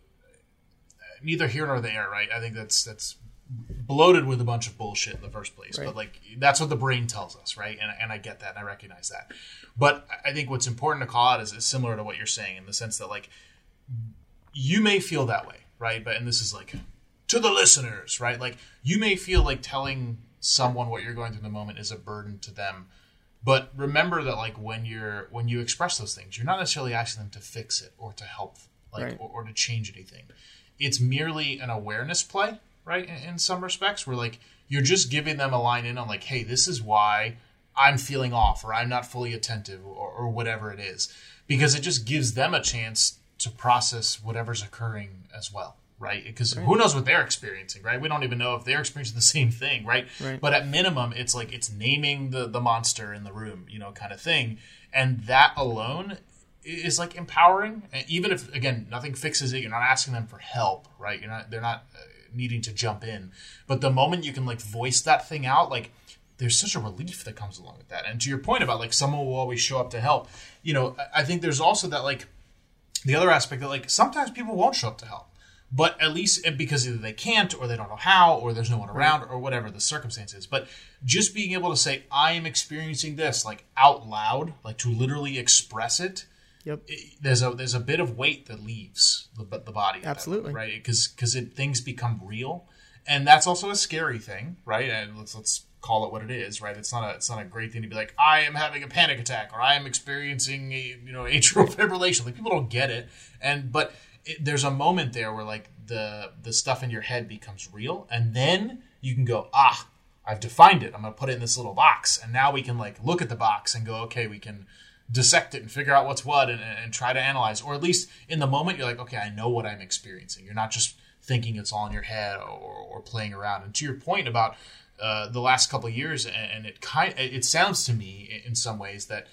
neither here nor there, right? I think that's that's bloated with a bunch of bullshit in the first place. Right. But like that's what the brain tells us, right? And and I get that and I recognize that. But I think what's important to call out is, is similar to what you're saying in the sense that like you may feel that way, right? But and this is like to the listeners, right? Like you may feel like telling someone what you're going through in the moment is a burden to them. But remember that like when you're when you express those things, you're not necessarily asking them to fix it or to help like Right. or, or to change anything. It's merely an awareness play, right? In, in some respects, where like you're just giving them a line in on like, hey, this is why I'm feeling off or I'm not fully attentive or, or whatever it is, because it just gives them a chance to process whatever's occurring as well, right? Because Right. who knows what they're experiencing, right? We don't even know if they're experiencing the same thing, right? Right. But at minimum, it's like it's naming the the monster in the room, you know, kind of thing, and that alone is like empowering. And even if again nothing fixes it, you're not asking them for help, right? You're not they're not uh, needing to jump in, but the moment you can like voice that thing out, like there's such a relief that comes along with that. And to your point about like someone will always show up to help, you know, I think there's also that like the other aspect that like sometimes people won't show up to help, but at least because either they can't or they don't know how or there's no one around or whatever the circumstance is. But just being able to say, I am experiencing this like out loud, like to literally express it. Yep. It, there's a there's a bit of weight that leaves the the body, at that Absolutely. moment, right? Because because things become real, and that's also a scary thing, right? And let's let's call it what it is, right? It's not a it's not a great thing to be like, I am having a panic attack or I am experiencing a, you know atrial fibrillation. Like people don't get it, and but it, there's a moment there where like the the stuff in your head becomes real, and then you can go, ah, I've defined it. I'm going to put it in this little box, and now we can like look at the box and go, okay, we can dissect it and figure out what's what and, and try to analyze, or at least in the moment you're like, okay, I know what I'm experiencing. You're not just thinking it's all in your head or, or playing around. And to your point about uh, the last couple of years, and it kind it sounds to me in some ways that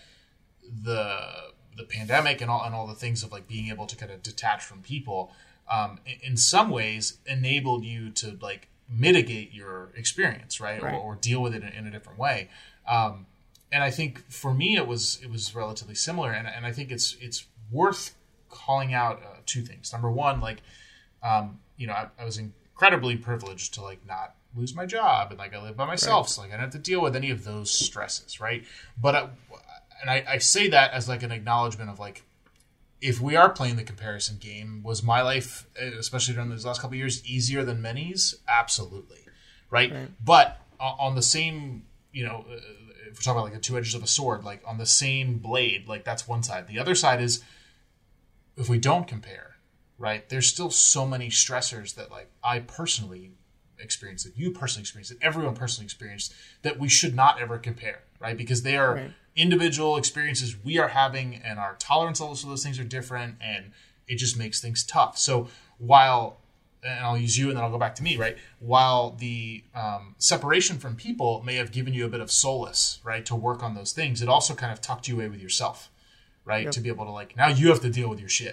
the the pandemic and all and all the things of like being able to kind of detach from people, um, in, in some ways enabled you to like mitigate your experience, right, Right. Or, or deal with it in, in a different way. Um, And I think for me, it was it was relatively similar, and and I think it's it's worth calling out uh, two things. Number one, like, um, you know, I, I was incredibly privileged to like not lose my job, and like I live by myself, Right. so like I didn't have to deal with any of those stresses, right? But I, and I, I say that as like an acknowledgement of like, if we are playing the comparison game, was my life, especially during these last couple of years, easier than many's? Absolutely, right? Right. But on the same, you know. Uh, if we're talking about like the two edges of a sword, like on the same blade, like that's one side. The other side is if we don't compare, right, there's still so many stressors that like I personally experienced, that you personally experienced, that everyone personally experienced, that we should not ever compare, right? Because they are Right. individual experiences we are having, and our tolerance levels for those things are different, and it just makes things tough. So while and I'll use you and then I'll go back to me, right? While the um, separation from people may have given you a bit of solace, right, to work on those things, it also kind of tucked you away with yourself, right? Yep. To be able to like, now you have to deal with your shit.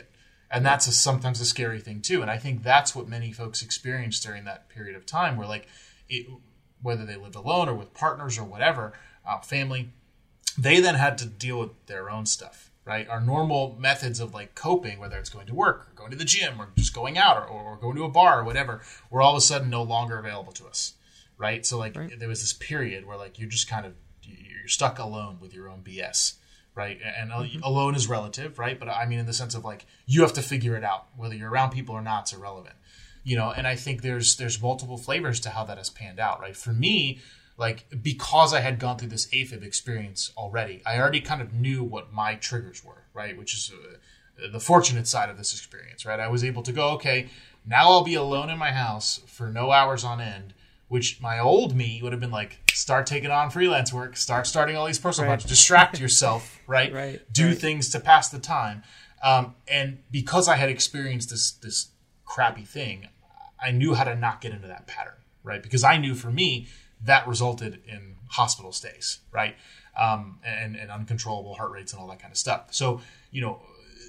And that's a, sometimes a scary thing too. And I think that's what many folks experienced during that period of time where like, it, whether they lived alone or with partners or whatever, uh, family, they then had to deal with their own stuff, right? Our normal methods of like coping, whether it's going to work or going to the gym or just going out or, or going to a bar or whatever, were all of a sudden no longer available to us, right? So like right. there was this period where like you're just kind of, you're stuck alone with your own B S. Right. And mm-hmm. alone is relative. Right. But I mean, in the sense of like, you have to figure it out, whether you're around people or not, it's irrelevant, you know? And I think there's, there's multiple flavors to how that has panned out. Right. For me, like, because I had gone through this AFib experience already, I already kind of knew what my triggers were. Right. Which is uh, the fortunate side of this experience. Right. I was able to go, okay, now I'll be alone in my house for no hours on end, which my old me would have been like, start taking on freelance work, start starting all these personal right. projects, distract yourself, right? right. Do right. things to pass the time. Um, and because I had experienced this this crappy thing, I knew how to not get into that pattern, right? Because I knew for me, that resulted in hospital stays, right? Um, and, and uncontrollable heart rates and all that kind of stuff. So, you know,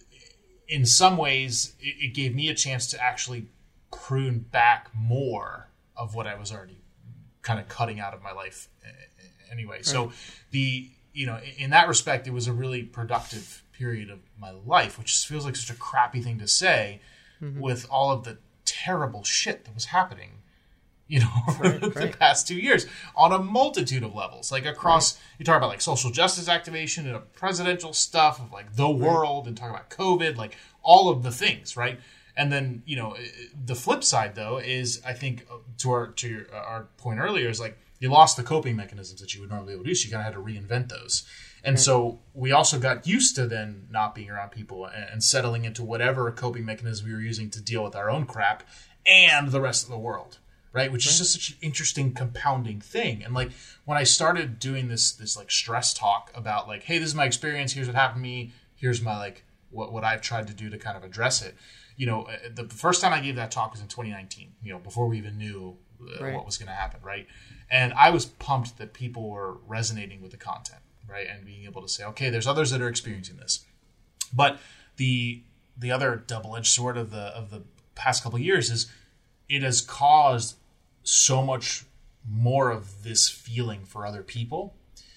in some ways, it, it gave me a chance to actually prune back more of what I was already kind of cutting out of my life anyway. Right. So the, you know, in that respect, it was a really productive period of my life, which feels like such a crappy thing to say mm-hmm. with all of the terrible shit that was happening, you know, over right, the right. past two years on a multitude of levels, like across, right. you talk about like social justice activation and presidential stuff of like the world right. and talk about COVID, like all of the things, right? And then, you know, the flip side, though, is I think to our to your, our point earlier is like you lost the coping mechanisms that you would normally be able to do. So you kind of had to reinvent those. And mm-hmm. so we also got used to then not being around people and, and settling into whatever coping mechanism we were using to deal with our own crap and the rest of the world. Right. Which right. is just such an interesting compounding thing. And like when I started doing this, this like stress talk about like, hey, this is my experience. Here's what happened to me. Here's my like what, what I've tried to do to kind of address it. You know, the first time I gave that talk was in twenty nineteen, you know, before we even knew uh, right. what was going to happen, right? And I was pumped that people were resonating with the content, right? And being able to say, okay, there's others that are experiencing this. But the the other double-edged sword of the of the past couple of years is it has caused so much more of this feeling for other people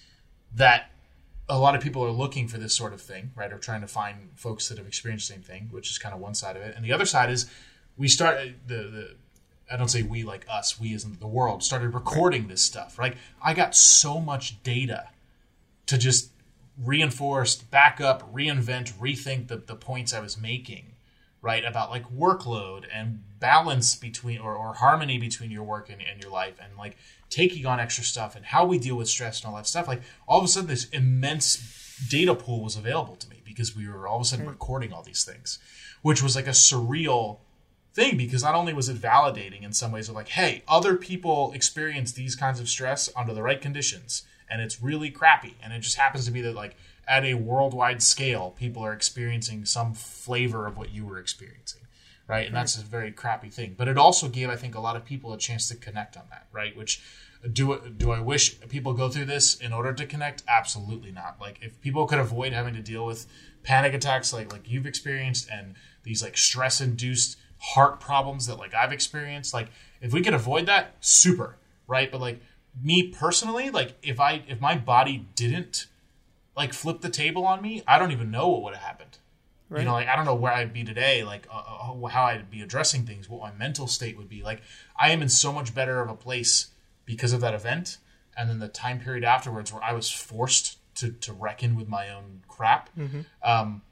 that a lot of people are looking for this sort of thing, right? Or trying to find folks that have experienced the same thing, which is kind of one side of it. And the other side is we start the, the I don't say we like us, we as in the world started recording this stuff, right? I got so much data to just reinforce, back up, reinvent, rethink the, the points I was making, right? About like workload and balance between or, or harmony between your work and, and your life and like taking on extra stuff and how we deal with stress and all that stuff. Like all of a sudden this immense data pool was available to me because we were all of a sudden recording all these things, which was like a surreal thing because not only was it validating in some ways of like, hey, other people experience these kinds of stress under the right conditions and it's really crappy. And it just happens to be that like at a worldwide scale, people are experiencing some flavor of what you were experiencing. Right. And that's a very crappy thing. But it also gave, I think, a lot of people a chance to connect on that. Right. Which do do I wish people go through this in order to connect? Absolutely not. Like if people could avoid having to deal with panic attacks like like you've experienced and these like stress induced heart problems that like I've experienced, like if we could avoid that, super. Right. But like me personally, like if I if my body didn't like flip the table on me, I don't even know what would have happened. Right. You know, like, I don't know where I'd be today, like uh, how I'd be addressing things, what my mental state would be. Like, I am in so much better of a place because of that event. And then the time period afterwards where I was forced to, to reckon with my own crap. Mm-hmm. Um,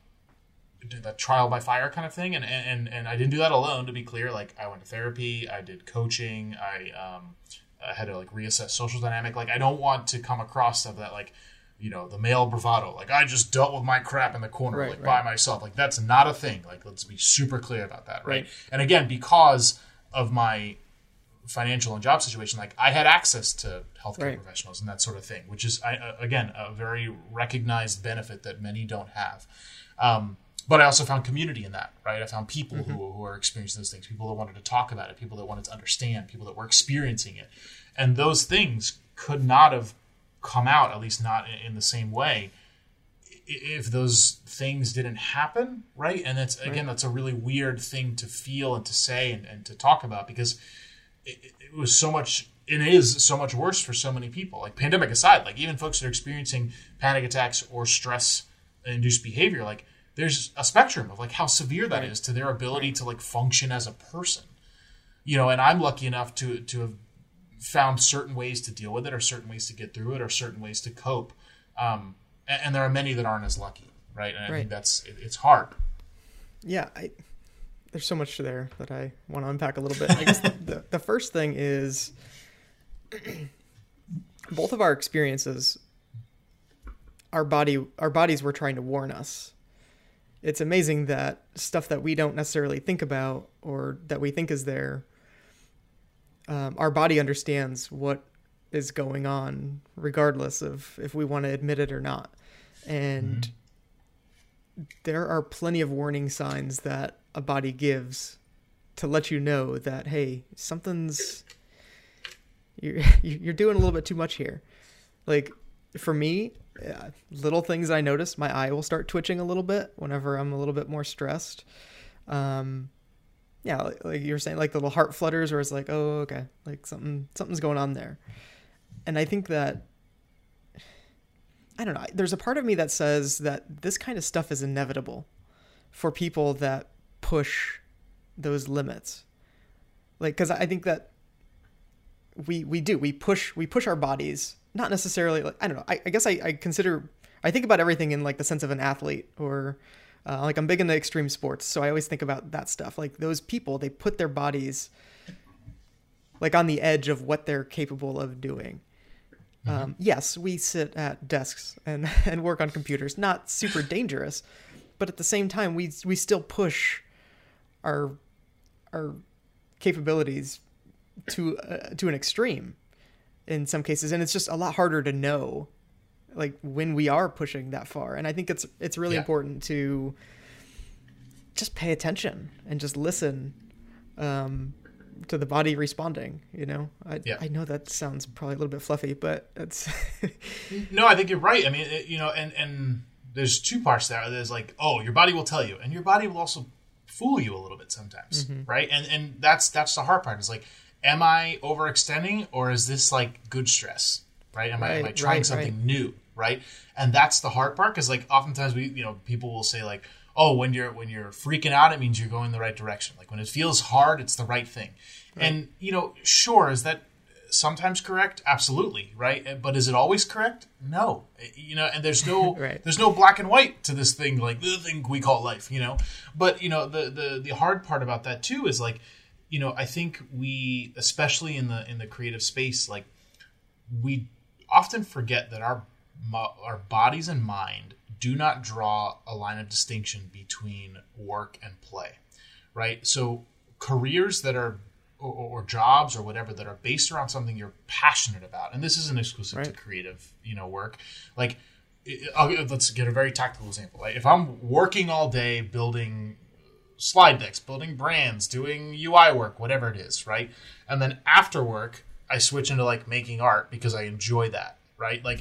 that trial by fire kind of thing. And, and, and I didn't do that alone, to be clear. Like, I went to therapy, I did coaching, I, um, I had to, like, reassess social dynamic. Like, I don't want to come across of that, like, you know, the male bravado. Like, I just dealt with my crap in the corner, right, like, right. by myself. Like, that's not a thing. Like, let's be super clear about that, right? right? And again, because of my financial and job situation, like, I had access to healthcare right. professionals and that sort of thing, which is, I, uh, again, a very recognized benefit that many don't have. Um, but I also found community in that, right? I found people mm-hmm. who, who are experiencing those things, people that wanted to talk about it, people that wanted to understand, people that were experiencing it. And those things could not have come out, at least not in the same way, if those things didn't happen, right? And that's, again, Right. that's a really weird thing to feel and to say and, and to talk about, because it, it was so much, it is so much worse for so many people. Like, pandemic aside, like even folks that are experiencing panic attacks or stress-induced behavior, like there's a spectrum of like how severe that Right. is to their ability to like function as a person. You know, and I'm lucky enough to to have found certain ways to deal with it, or certain ways to get through it, or certain ways to cope. Um, and, and there are many that aren't as lucky, right? And I Right. think that's it, it's hard. Yeah, I, there's so much there that I want to unpack a little bit. I guess the, the, the first thing is both of our experiences, our body, our bodies were trying to warn us. It's amazing that stuff that we don't necessarily think about or that we think is there, um, our body understands what is going on regardless of if we want to admit it or not. And mm-hmm. there are plenty of warning signs that a body gives to let you know that, hey, something's, you're, you're doing a little bit too much here. Like for me, yeah, little things I notice, my eye will start twitching a little bit whenever I'm a little bit more stressed. Um, yeah, like, like you're saying, like the little heart flutters where it's like, oh, okay, like something, something's going on there. And I think that, I don't know, there's a part of me that says that this kind of stuff is inevitable for people that push those limits. Like, cause I think that we, we do, we push, we push our bodies, not necessarily like, I don't know. I, I guess I, I consider, I think about everything in like the sense of an athlete, or uh, like I'm big into extreme sports. So I always think about that stuff. Like those people, they put their bodies like on the edge of what they're capable of doing. Mm-hmm. Um, yes, we sit at desks and, and work on computers, not super dangerous, but at the same time, we, we still push our, our capabilities to, uh, to an extreme in some cases. And it's just a lot harder to know like when we are pushing that far. And I think it's, it's really yeah. important to just pay attention and just listen, um, to the body responding, you know. I yeah. I know that sounds probably a little bit fluffy, but it's no, I think you're right. I mean, it, you know, and and there's two parts there. There's like, oh, your body will tell you, and your body will also fool you a little bit sometimes, mm-hmm. right? And and that's that's the hard part. It's like, am I overextending, or is this like good stress, right? Am right, I am I trying right, something right. new, right? And that's the hard part, because like oftentimes we, you know, people will say like, oh, when you're when you're freaking out, it means you're going the right direction. Like when it feels hard, it's the right thing. Right. And, you know, sure, is that sometimes correct? Absolutely, right? But is it always correct? No. You know, and there's no right. there's no black and white to this thing, like the thing we call life, you know. But, you know, the the the hard part about that too is like, you know, I think we, especially in the in the creative space, like we often forget that our our bodies and mind do not draw a line of distinction between work and play, right? So careers that are, or, or jobs or whatever that are based around something you're passionate about, and this isn't exclusive right. to creative, you know, work. Like, I'll, let's get a very tactical example. Like if I'm working all day building slide decks, building brands, doing U I work, whatever it is, right? And then after work, I switch into like making art because I enjoy that, right? Like,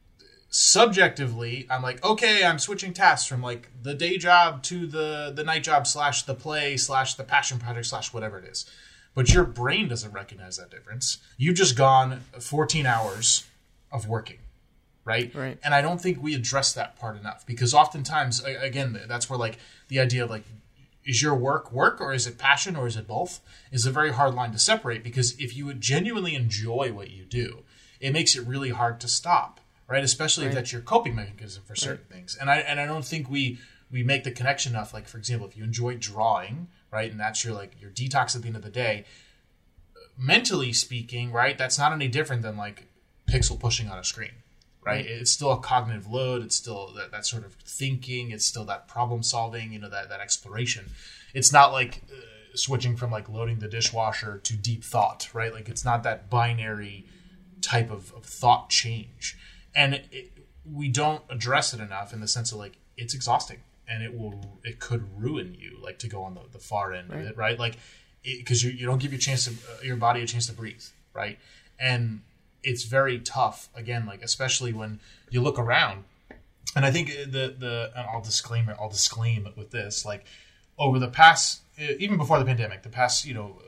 subjectively, I'm like, okay, I'm switching tasks from like the day job to the the night job slash the play slash the passion project slash whatever it is. But your brain doesn't recognize that difference. You've just gone fourteen hours of working, right? Right. And I don't think we address that part enough, because oftentimes, again, that's where like the idea of like, is your work work or is it passion or is it both, is a very hard line to separate, because if you would genuinely enjoy what you do, it makes it really hard to stop. Right, especially right. if that's your coping mechanism for certain right. things, and I and I don't think we we make the connection enough. Like for example, if you enjoy drawing, right, and that's your like your detox at the end of the day, mentally speaking, right, that's not any different than like pixel pushing on a screen, right? right. It's still a cognitive load. It's still that, that sort of thinking. It's still that problem solving. You know, that that exploration. It's not like uh, switching from like loading the dishwasher to deep thought, right? Like it's not that binary type of, of thought change. And it, it, we don't address it enough in the sense of like, it's exhausting and it will, it could ruin you, like to go on the, the far end right. of it, right? Like, because you, you don't give your chance to, uh, your body a chance to breathe, right? And it's very tough, again, like, especially when you look around And I think the the and I'll disclaim it. I'll disclaim it with this. Like over the past, even before the pandemic, the past you know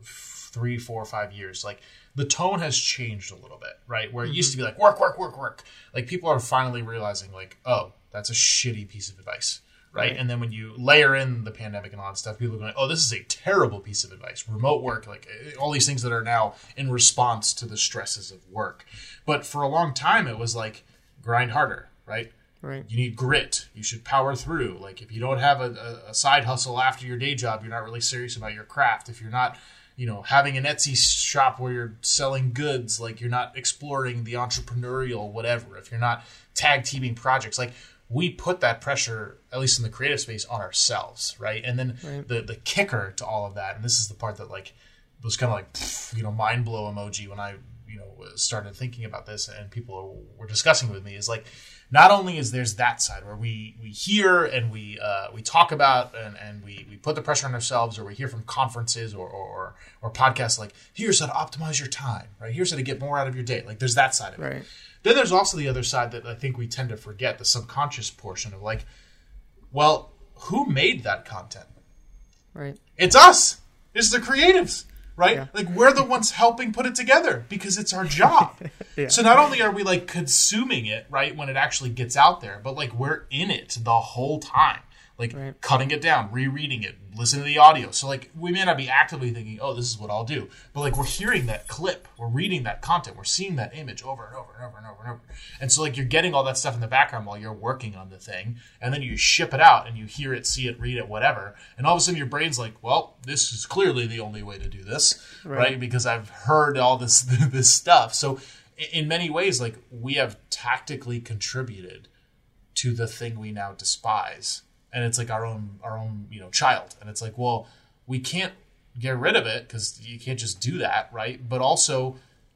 three, four, five years, like the tone has changed a little bit, right? Where it mm-hmm. used to be like work, work, work, work. Like people are finally realizing, like, oh, that's a shitty piece of advice, right? right? And then when you layer in the pandemic and all that stuff, people are going, oh, this is a terrible piece of advice. Remote work, like all these things that are now in response to the stresses of work. But for a long time, it was like grind harder, right? Right. You need grit. You should power through. Like if you don't have a, a side hustle after your day job, you're not really serious about your craft. If you're not, you know, having an Etsy shop where you're selling goods, like you're not exploring the entrepreneurial whatever. If you're not tag teaming projects, like we put that pressure, at least in the creative space, on ourselves, right? And then right. the the kicker to all of that, and this is the part that like was kind of like pff, you know mind blow emoji when I you know started thinking about this and people were discussing with me, is like not only is there's that side where we we hear and we uh, we talk about and, and we, we put the pressure on ourselves, or we hear from conferences or, or or podcasts like here's how to optimize your time, right? Here's how to get more out of your day. Like there's that side of it. Right. Then there's also the other side that I think we tend to forget, the subconscious portion of like, well, who made that content? Right. It's us. It's the creatives. Right? Yeah. Like we're the ones helping put it together because it's our job. yeah. So not only are we like consuming it, right, when it actually gets out there, but like we're in it the whole time. Like right. cutting it down, rereading it, listening to the audio. So like we may not be actively thinking, oh, this is what I'll do. But like we're hearing that clip, we're reading that content, we're seeing that image over and over and over and over and over. And so like you're getting all that stuff in the background while you're working on the thing. And then you ship it out and you hear it, see it, read it, whatever. And all of a sudden your brain's like, well, this is clearly the only way to do this, right? right? Because I've heard all this this stuff. So in many ways, like we have tactically contributed to the thing we now despise. And it's like our own, our own, you know, child. And it's like, well, we can't get rid of it because you can't just do that, right? But also,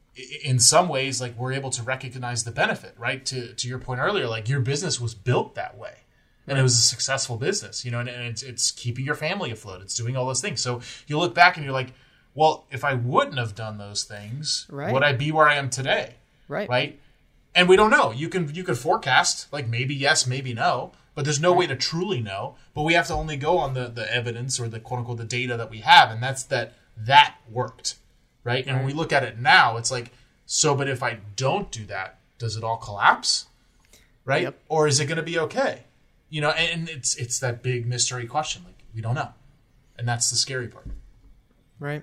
in some ways, like we're able to recognize the benefit, right? To to your point earlier, like your business was built that way, and it was a successful business, you know, and, and it's it's keeping your family afloat. It's doing all those things. So you look back and you're like, well, if I wouldn't have done those things, right. would I be where I am today? Right. Right. And we don't know. You can you can forecast, like maybe yes, maybe no. But there's no right. way to truly know. But we have to only go on the, the evidence or the quote unquote the data that we have, and that's that that worked, right? And right. when we look at it now, it's like, so. But if I don't do that, does it all collapse, right? Yep. Or is it going to be okay? You know, and it's it's that big mystery question. Like we don't know, and that's the scary part, right?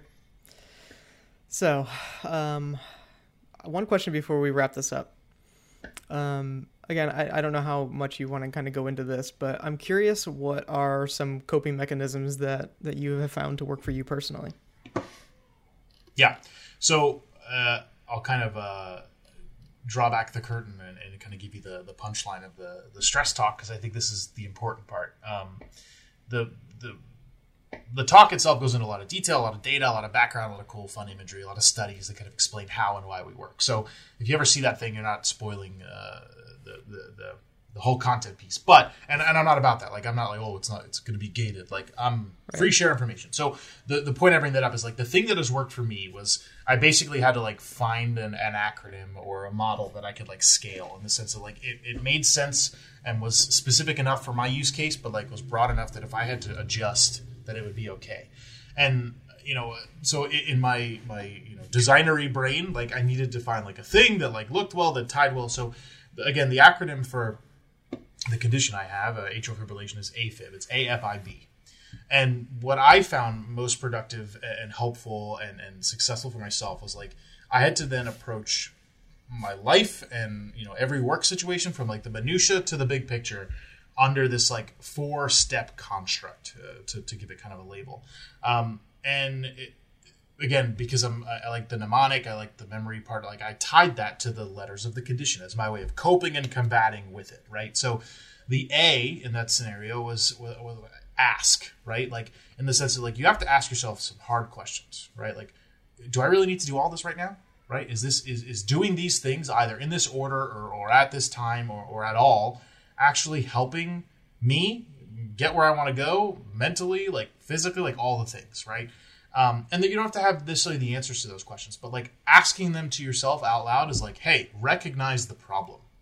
So, um, one question before we wrap this up. Um. Again, I, I don't know how much you want to kind of go into this, but I'm curious, what are some coping mechanisms that, that you have found to work for you personally? Yeah. So uh, I'll kind of uh, draw back the curtain and, and kind of give you the, the punchline of the, the stress talk, because I think this is the important part. Um, the the the talk itself goes into a lot of detail, a lot of data, a lot of background, a lot of cool, fun imagery, a lot of studies that kind of explain how and why we work. So if you ever see that thing, you're not spoiling uh, the, the the the whole content piece. But and, and I'm not about that. Like I'm not like, oh, it's not it's going to be gated. Like I'm right. free share information. So the the point I bring that up is like the thing that has worked for me was I basically had to like find an, an acronym or a model that I could like scale in the sense of like it, it made sense and was specific enough for my use case, but like was broad enough that if I had to adjust, that it would be okay. And you know, so in my my you know designery brain, like I needed to find like a thing that like looked well, that tied well. So again, the acronym for the condition I have, uh, atrial fibrillation, is A F I B. It's A F I B. And what I found most productive and helpful and, and successful for myself was like I had to then approach my life and you know every work situation from like the minutia to the big picture under this like four step construct uh, to to give it kind of a label. Um, and it, again, because I'm I, I like the mnemonic, I like the memory part. Like I tied that to the letters of the condition as my way of coping and combating with it. Right. So the A in that scenario was, was, was ask. Right. Like in the sense of like you have to ask yourself some hard questions. Right. Like, do I really need to do all this right now? Right. Is this is is doing these things either in this order or, or at this time or, or at all actually helping me get where I want to go mentally, like physically, like all the things, right? Um, and that you don't have to have necessarily the answers to those questions, but like asking them to yourself out loud is like, hey, recognize the problem,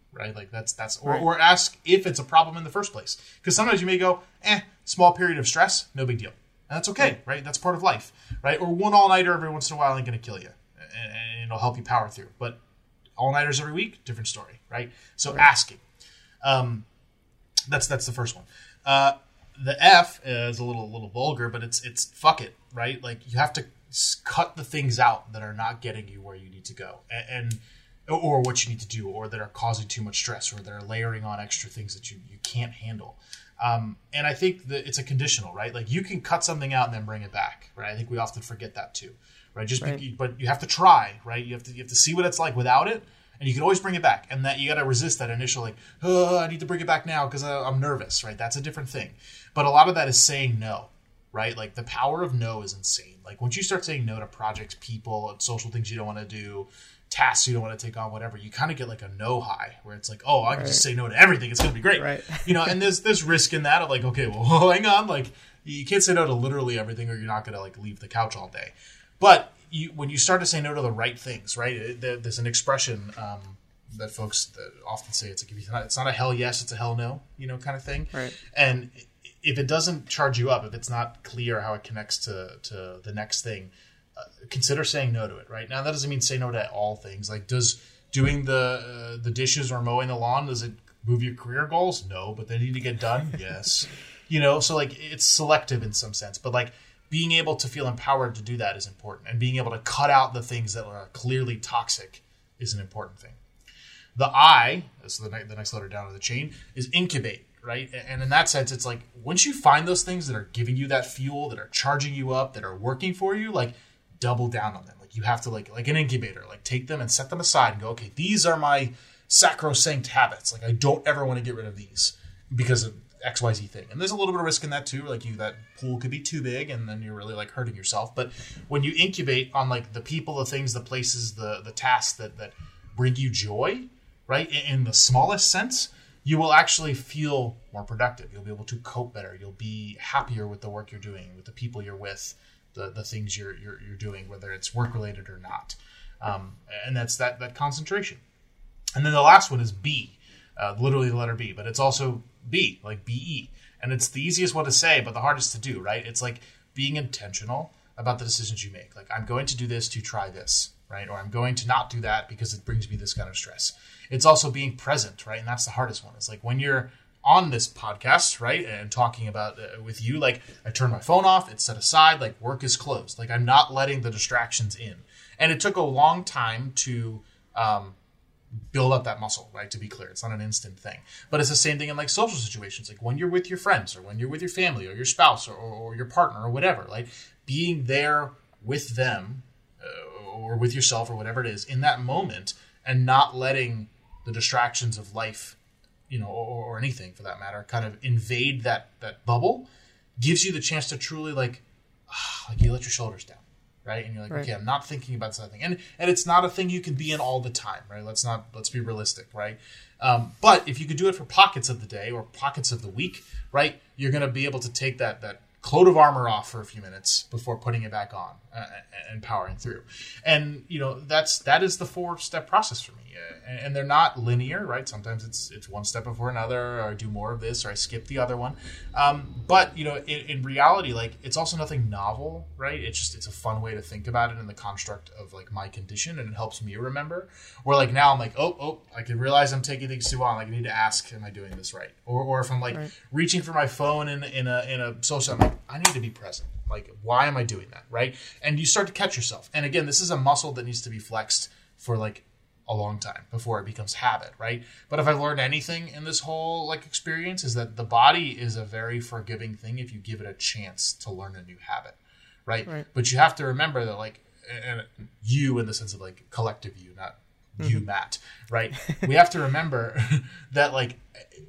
right? Like that's, that's, or, Right. or ask if it's a problem in the first place. Because sometimes you may go, eh, small period of stress, no big deal. And that's okay, right? That's part of life, right? Or one all-nighter every once in a while ain't going to kill you. And, and it'll help you power through. But all-nighters every week, different story, right? So right. asking. Um, that's that's the first one. Uh, the F is a little little vulgar, but it's it's fuck it, right? Like you have to cut the things out that are not getting you where you need to go, and, and or what you need to do, or that are causing too much stress, or that are layering on extra things that you, you can't handle. Um, and I think that it's a conditional, right? Like you can cut something out and then bring it back, right? I think we often forget that too, right? Just right. Be, but you have to try, right? You have to you have to see what it's like without it, and you can always bring it back. And that you got to resist that initial like, oh, I need to bring it back now because I'm nervous, right? That's a different thing. But a lot of that is saying no, right? Like the power of no is insane. Like once you start saying no to projects, people, and social things you don't want to do, tasks you don't want to take on, whatever, you kind of get like a no high where it's like, oh, I can right. just say no to everything. It's going to be great. Right. You know, and there's there's risk in that of like, okay, well, hang on. Like you can't say no to literally everything or you're not going to like leave the couch all day. But you, when you start to say no to the right things, right, there's an expression um, that folks that often say, it's like, it's not a hell yes, it's a hell no, you know, kind of thing. Right. And if it doesn't charge you up, if it's not clear how it connects to, to the next thing, uh, consider saying no to it, right? Now, that doesn't mean say no to all things. Like, does doing the uh, the dishes or mowing the lawn, does it move your career goals? No, but they need to get done? Yes. You know, so, like, it's selective in some sense. But, like, being able to feel empowered to do that is important. And being able to cut out the things that are clearly toxic is an important thing. The I, so the, the next letter down of the chain, is incubate, right? And in that sense, it's like once you find those things that are giving you that fuel, that are charging you up, that are working for you, like double down on them. Like you have to like like an incubator, like take them and set them aside and go, okay, these are my sacrosanct habits. Like I don't ever want to get rid of these because of X Y Z thing. And there's a little bit of risk in that too. Like you, that pool could be too big and then you're really like hurting yourself. But when you incubate on like the people, the things, the places, the the tasks that that bring you joy, right, in the smallest sense, you will actually feel more productive. You'll be able to cope better. You'll be happier with the work you're doing, with the people you're with, the the things you're you're, you're doing, whether it's work related or not. Um, and that's that that concentration. And then the last one is B, uh, literally the letter B, but it's also B, like B E. And it's the easiest one to say, but the hardest to do, right? It's like being intentional about the decisions you make. Like I'm going to do this to try this, right? Or I'm going to not do that because it brings me this kind of stress. It's also being present, right? And that's the hardest one. It's like when you're on this podcast, right, and talking about uh, with you, like I turn my phone off, it's set aside, like work is closed. Like I'm not letting the distractions in. And it took a long time to um, build up that muscle, right, to be clear. It's not an instant thing. But it's the same thing in like social situations, like when you're with your friends or when you're with your family or your spouse or, or, or your partner or whatever, like being there with them uh, or with yourself or whatever it is in that moment and not letting the distractions of life, you know, or, or anything for that matter, kind of invade that that bubble, gives you the chance to truly like, ah, like you let your shoulders down, right? And you're like, right. okay, I'm not thinking about something, and and it's not a thing you can be in all the time, right? Let's not let's be realistic, right? Um, but if you could do it for pockets of the day or pockets of the week, right, you're going to be able to take that that coat of armor off for a few minutes before putting it back on uh, and powering through. And, you know, that's, that is the four step process for me. Uh, and they're not linear, right? Sometimes it's, it's one step before another, or I do more of this, or I skip the other one. Um, but, you know, in, in reality, like it's also nothing novel, right? It's just, it's a fun way to think about it in the construct of like my condition. And it helps me remember where like now I'm like, oh, oh, I can realize I'm taking things too long. Like I need to ask, am I doing this right? Or, or if I'm like right. reaching for my phone in, in a, in a social, I'm like, I need to be present. Like, why am I doing that, right? And you start to catch yourself. And again, this is a muscle that needs to be flexed for like a long time before it becomes habit, right? But if I've learned anything in this whole like experience is that the body is a very forgiving thing if you give it a chance to learn a new habit, right? right. But you have to remember that like, and you in the sense of like collective you, not mm-hmm. you, Matt, right? We have to remember that like,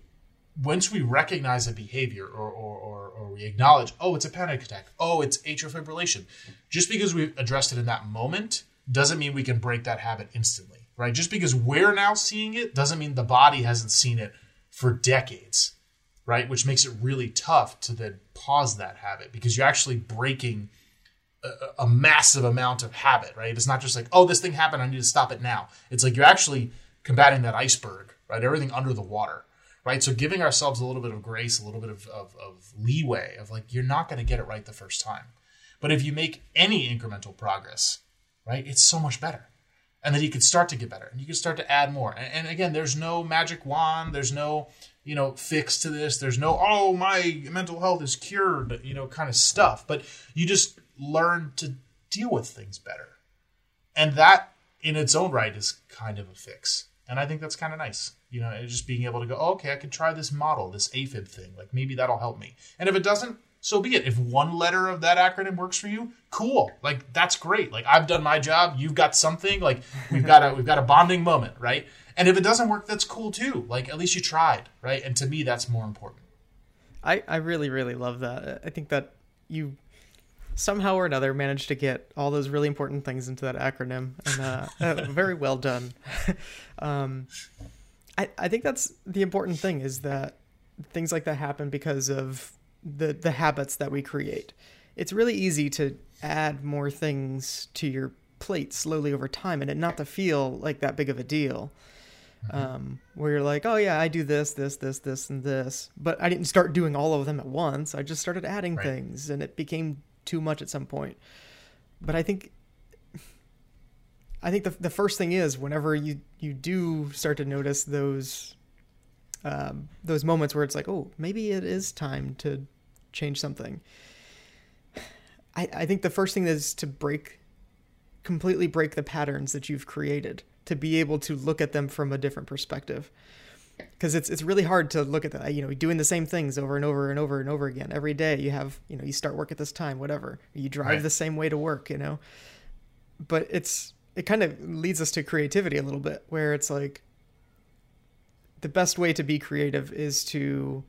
once we recognize a behavior or, or, or, or we acknowledge, oh, it's a panic attack, oh, it's atrial fibrillation, just because we've addressed it in that moment doesn't mean we can break that habit instantly, right? Just because we're now seeing it doesn't mean the body hasn't seen it for decades, right? Which makes it really tough to then pause that habit because you're actually breaking a, a massive amount of habit, right? It's not just like, oh, this thing happened, I need to stop it now. It's like you're actually combating that iceberg, right? Everything under the water, right? So giving ourselves a little bit of grace, a little bit of, of, of leeway of like, you're not going to get it right the first time. But if you make any incremental progress, right, it's so much better. And then you can start to get better and you can start to add more. And, and again, there's no magic wand. There's no, you know, fix to this. There's no, oh, my mental health is cured, you know, kind of stuff. But you just learn to deal with things better. And that in its own right is kind of a fix. And I think that's kind of nice. You know, just being able to go, oh, okay, I could try this model, this AFib thing. Like maybe that'll help me. And if it doesn't, so be it. If one letter of that acronym works for you, cool. Like that's great. Like I've done my job. You've got something. Like we've got a we've got a bonding moment, right? And if it doesn't work, that's cool too. Like at least you tried, right? And to me, that's more important. I, I really, really love that. I think that you somehow or another managed to get all those really important things into that acronym, and uh, uh, very well done. um, I I think that's the important thing is that things like that happen because of the the habits that we create. It's really easy to add more things to your plate slowly over time and it not to feel like that big of a deal. Mm-hmm. Um, where you're like, oh yeah, I do this, this, this, this, and this, but I didn't start doing all of them at once. I just started adding right. things and it became too much at some point. But I think I think the the first thing is whenever you, you do start to notice those Um, those moments where it's like, oh, maybe it is time to change something. I, I think the first thing is to break, completely break the patterns that you've created, to be able to look at them from a different perspective. Because it's it's really hard to look at that, you know, doing the same things over and over and over and over again. Every day you have, you know, you start work at this time, whatever. You drive right. the same way to work, you know. But it's it kind of leads us to creativity a little bit, where it's like, the best way to be creative is to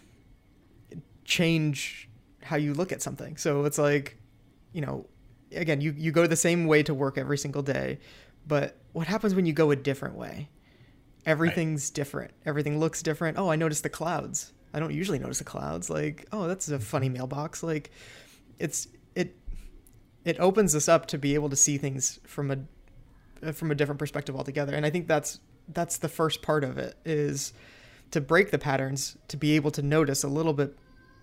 change how you look at something. So it's like, you know, again, you, you go the same way to work every single day, but what happens when you go a different way? Everything's right. different. Everything looks different. Oh, I noticed the clouds. I don't usually notice the clouds. Like, oh, that's a funny mailbox. Like it's, it, it opens us up to be able to see things from a, from a different perspective altogether. And I think that's, that's the first part of it, is to break the patterns, to be able to notice a little bit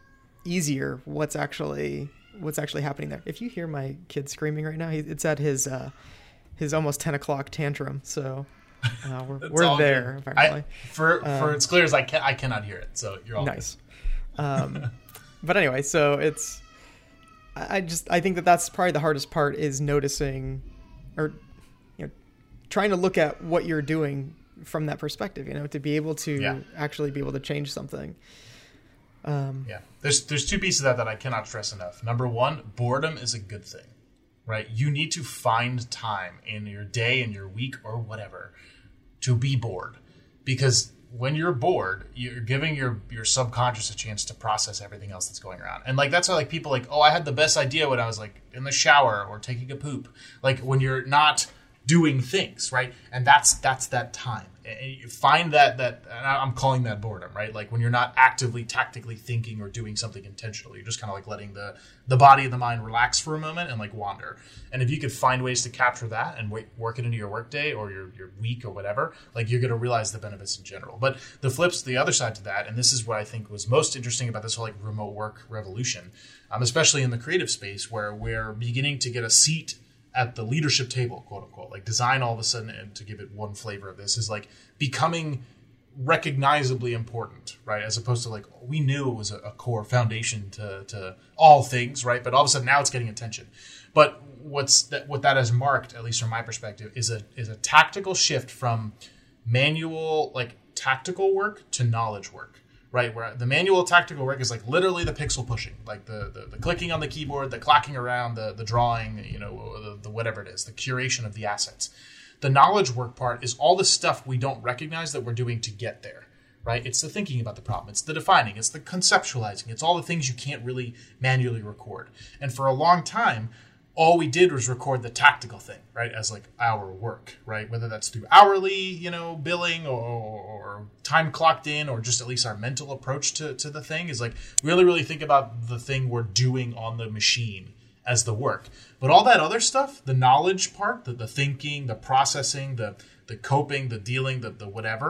easier what's actually what's actually happening there. If you hear my kid screaming right now, he, it's at his uh, his almost ten o'clock tantrum. So uh, we're we're there good. Apparently. I, for um, for as clear as I can, I cannot hear it. So you're all nice. Um, but anyway, so it's I just I think that that's probably the hardest part, is noticing or trying to look at what you're doing from that perspective, you know, to be able to yeah. actually be able to change something. Um, yeah. There's, there's two pieces of that that I cannot stress enough. Number one, boredom is a good thing, right? You need to find time in your day, in your week, or whatever to be bored, because when you're bored, you're giving your, your subconscious a chance to process everything else that's going around. And like, that's why like people like, oh, I had the best idea when I was like in the shower or taking a poop. Like when you're not doing things, right? And that's that's that time. And you find that that and I'm calling that boredom, right? Like when you're not actively tactically thinking or doing something intentionally, you're just kind of like letting the the body and the mind relax for a moment and like wander. And if you could find ways to capture that and work it into your workday or your your week or whatever, like you're going to realize the benefits in general. But the flips, the other side to that, and this is what I think was most interesting about this whole like remote work revolution, um, especially in the creative space, where we're beginning to get a seat at the leadership table, quote unquote. Like design all of a sudden, and to give it one flavor of this, is like becoming recognizably important, right? As opposed to like, we knew it was a, a core foundation to, to all things, right? But all of a sudden now it's getting attention. But what's that, what that has marked, at least from my perspective, is a is a tactical shift from manual, like tactical work to knowledge work. Right, where the manual tactical work is like literally the pixel pushing, like the, the, the clicking on the keyboard, the clacking around, the the drawing, you know, the, the whatever it is, the curation of the assets. The knowledge work part is all the stuff we don't recognize that we're doing to get there, right? It's the thinking about the problem. It's the defining. It's the conceptualizing. It's all the things you can't really manually record. And for a long time, all we did was record the tactical thing, right, as like our work, right? Whether that's through hourly, you know, billing or, or time clocked in, or just at least our mental approach to, to the thing is like really, really think about the thing we're doing on the machine as the work. But all that other stuff, the knowledge part, the, the thinking, the processing, the the coping, the dealing, the, the whatever,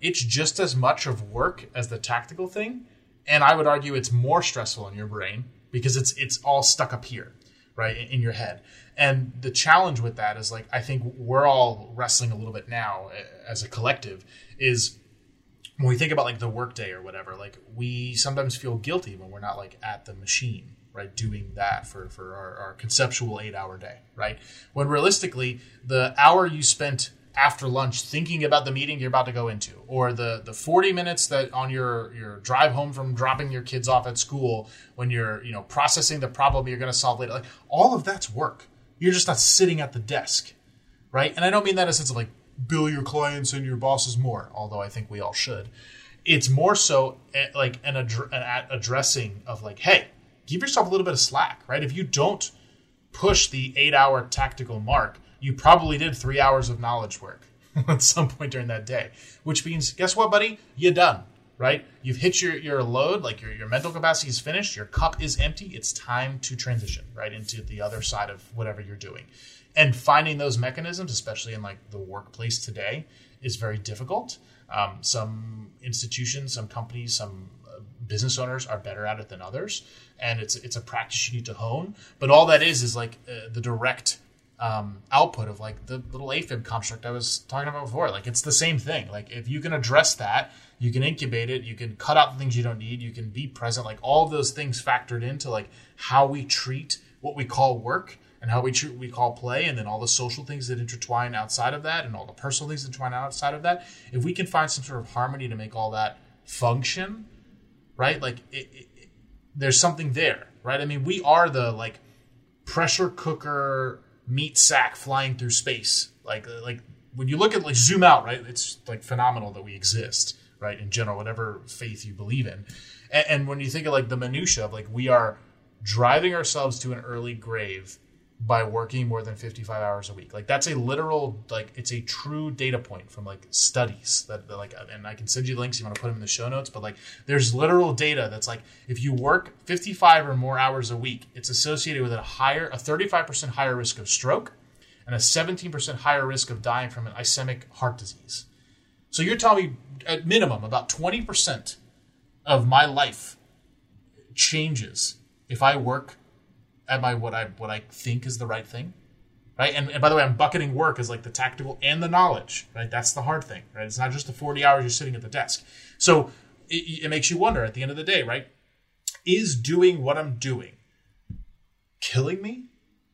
it's just as much of work as the tactical thing. And I would argue it's more stressful in your brain because it's it's all stuck up here, right, in, in your head. And the challenge with that is, like, I think we're all wrestling a little bit now as a collective is when we think about, like, the workday or whatever, like, we sometimes feel guilty when we're not, like, at the machine, right, doing that for, for our, our conceptual eight-hour day, right? When realistically, the hour you spent after lunch thinking about the meeting you're about to go into, or the, the forty minutes that on your, your drive home from dropping your kids off at school when you're, you know, processing the problem you're going to solve later, like, all of that's work. You're just not sitting at the desk, right? And I don't mean that in a sense of, like, bill your clients and your bosses more, although I think we all should. It's more so like an, ad- an addressing of, like, hey, give yourself a little bit of slack, right? If you don't push the eight-hour tactical mark, you probably did three hours of knowledge work at some point during that day, which means, guess what, buddy? You're done, right? You've hit your, your load, like your, your mental capacity is finished. Your cup is empty. It's time to transition, right, into the other side of whatever you're doing. And finding those mechanisms, especially in, like, the workplace today, is very difficult. Um, some institutions, some companies, some uh, business owners are better at it than others. And it's it's a practice you need to hone. But all that is is, like, uh, the direct um, output of, like, the little AFib construct I was talking about before. Like, it's the same thing. Like, if you can address that, you can incubate it, you can cut out the things you don't need, you can be present. Like, all of those things factored into, like, how we treat what we call work and how we treat what we call play, and then all the social things that intertwine outside of that and all the personal things that intertwine outside of that. If we can find some sort of harmony to make all that function, right? Like, it, it, it, there's something there, right? I mean, we are the, like, pressure cooker meat sack flying through space. Like, like when you look at, like, zoom out, right? It's, like, phenomenal that we exist, right? In general, whatever faith you believe in. And, and when you think of, like, the minutia of, like, we are driving ourselves to an early grave by working more than fifty-five hours a week. Like, that's a literal, like, it's a true data point from, like, studies that, that, like, and I can send you links if you want to put them in the show notes, but, like, there's literal data that's like, if you work fifty-five or more hours a week, it's associated with a higher, a thirty-five percent higher risk of stroke and a seventeen percent higher risk of dying from an ischemic heart disease. So you're telling me at minimum about twenty percent of my life changes if I work at my what I what I think is the right thing, right? And, and by the way, I'm bucketing work as, like, the tactical and the knowledge, right? That's the hard thing, right? It's not just the forty hours you're sitting at the desk. So it, it makes you wonder at the end of the day, right? Is doing what I'm doing killing me,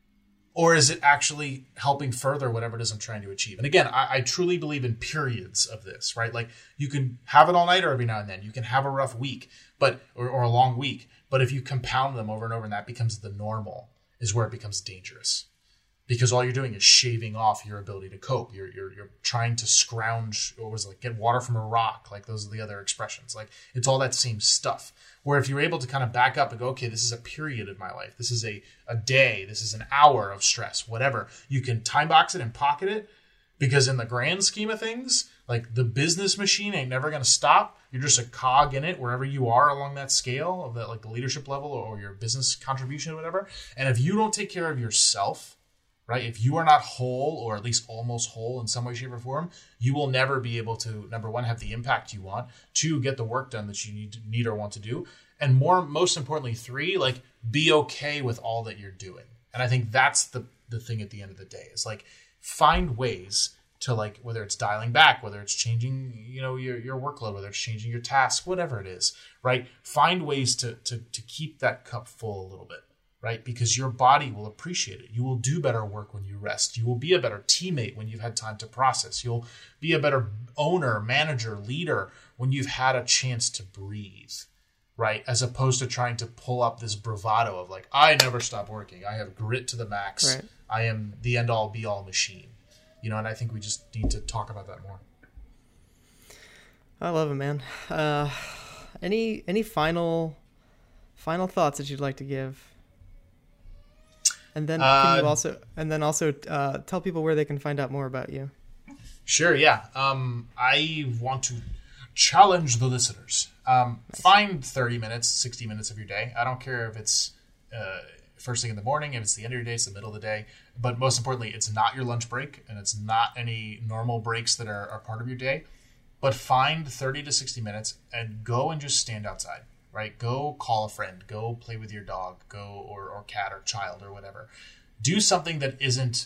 or is it actually helping further whatever it is I'm trying to achieve? And again, I, I truly believe in periods of this, right? Like, you can have an all-nighter every now and then. You can have a rough week, but or, or a long week. But if you compound them over and over and that becomes the normal, is where it becomes dangerous. Because all you're doing is shaving off your ability to cope. You're you're you're trying to scrounge, or was it, like, get water from a rock. Like, those are the other expressions. Like, it's all that same stuff. Where if you're able to kind of back up and go, okay, this is a period of my life. This is a, a day. This is an hour of stress, whatever. You can time box it and pocket it. Because in the grand scheme of things, like, the business machine ain't never going to stop. You're just a cog in it wherever you are along that scale of that, like, the leadership level or your business contribution or whatever. And if you don't take care of yourself, right, if you are not whole, or at least almost whole in some way, shape, or form, you will never be able to, number one, have the impact you want, two, get the work done that you need to, need or want to do, and more, most importantly, three, like, be okay with all that you're doing. And I think that's the the thing at the end of the day. It's like, find ways to, like, whether it's dialing back, whether it's changing, you know, your, your workload, whether it's changing your task, whatever it is, right? Find ways to, to, to keep that cup full a little bit, right? Because your body will appreciate it. You will do better work when you rest. You will be a better teammate when you've had time to process. You'll be a better owner, manager, leader when you've had a chance to breathe, right? As opposed to trying to pull up this bravado of, like, I never stop working. I have grit to the max. Right. I am the end all be all machine. You know, and I think we just need to talk about that more. I love it, man. Uh, any any final final thoughts that you'd like to give? And then uh, can you also and then also uh, tell people where they can find out more about you. Sure, yeah. Um, I want to challenge the listeners. Um, nice. Find thirty minutes, sixty minutes of your day. I don't care if it's uh, first thing in the morning, if it's the end of your day, it's the middle of the day. But most importantly, it's not your lunch break, and it's not any normal breaks that are, are part of your day. but find thirty to sixty minutes and go and just stand outside, right? Go call a friend, go play with your dog, go or, or cat or child or whatever. Do something that isn't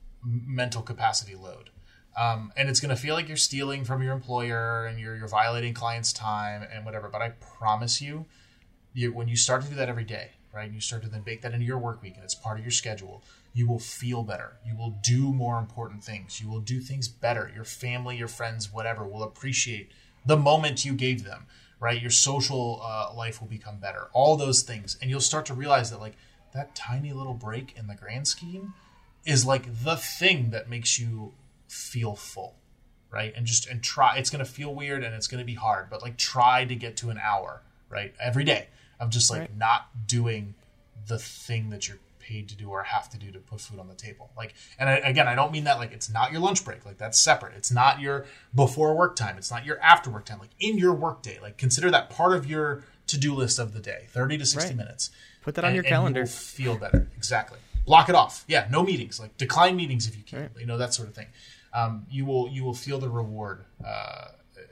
mental capacity load. Um, and it's going to feel like you're stealing from your employer and you're, you're violating clients' time and whatever. But I promise you, you, when you start to do that every day, right, and you start to then bake that into your work week and it's part of your schedule, you will feel better. You will do more important things. You will do things better. Your family, your friends, whatever, will appreciate the moment you gave them, right? Your social uh, life will become better. All those things. And you'll start to realize that, like, that tiny little break in the grand scheme is like the thing that makes you feel full, right? And just, and try, it's going to feel weird and it's going to be hard, but like try to get to an hour, right? Every day of just like right. not doing the thing that you're paid to do or have to do to put food on the table. Like, and I, again, I don't mean that like it's not your lunch break, like that's separate. It's not your before work time. It's not your after work time, like in your work day. Like consider that part of your to-do list of the day, thirty to sixty right. minutes. Put that on and, your and calendar. You will feel better. Exactly. Block it off. Yeah. No meetings, like decline meetings if you can, right. you know, that sort of thing. Um, you will, you will feel the reward, uh,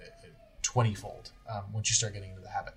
twenty fold, um, once you start getting into the habit.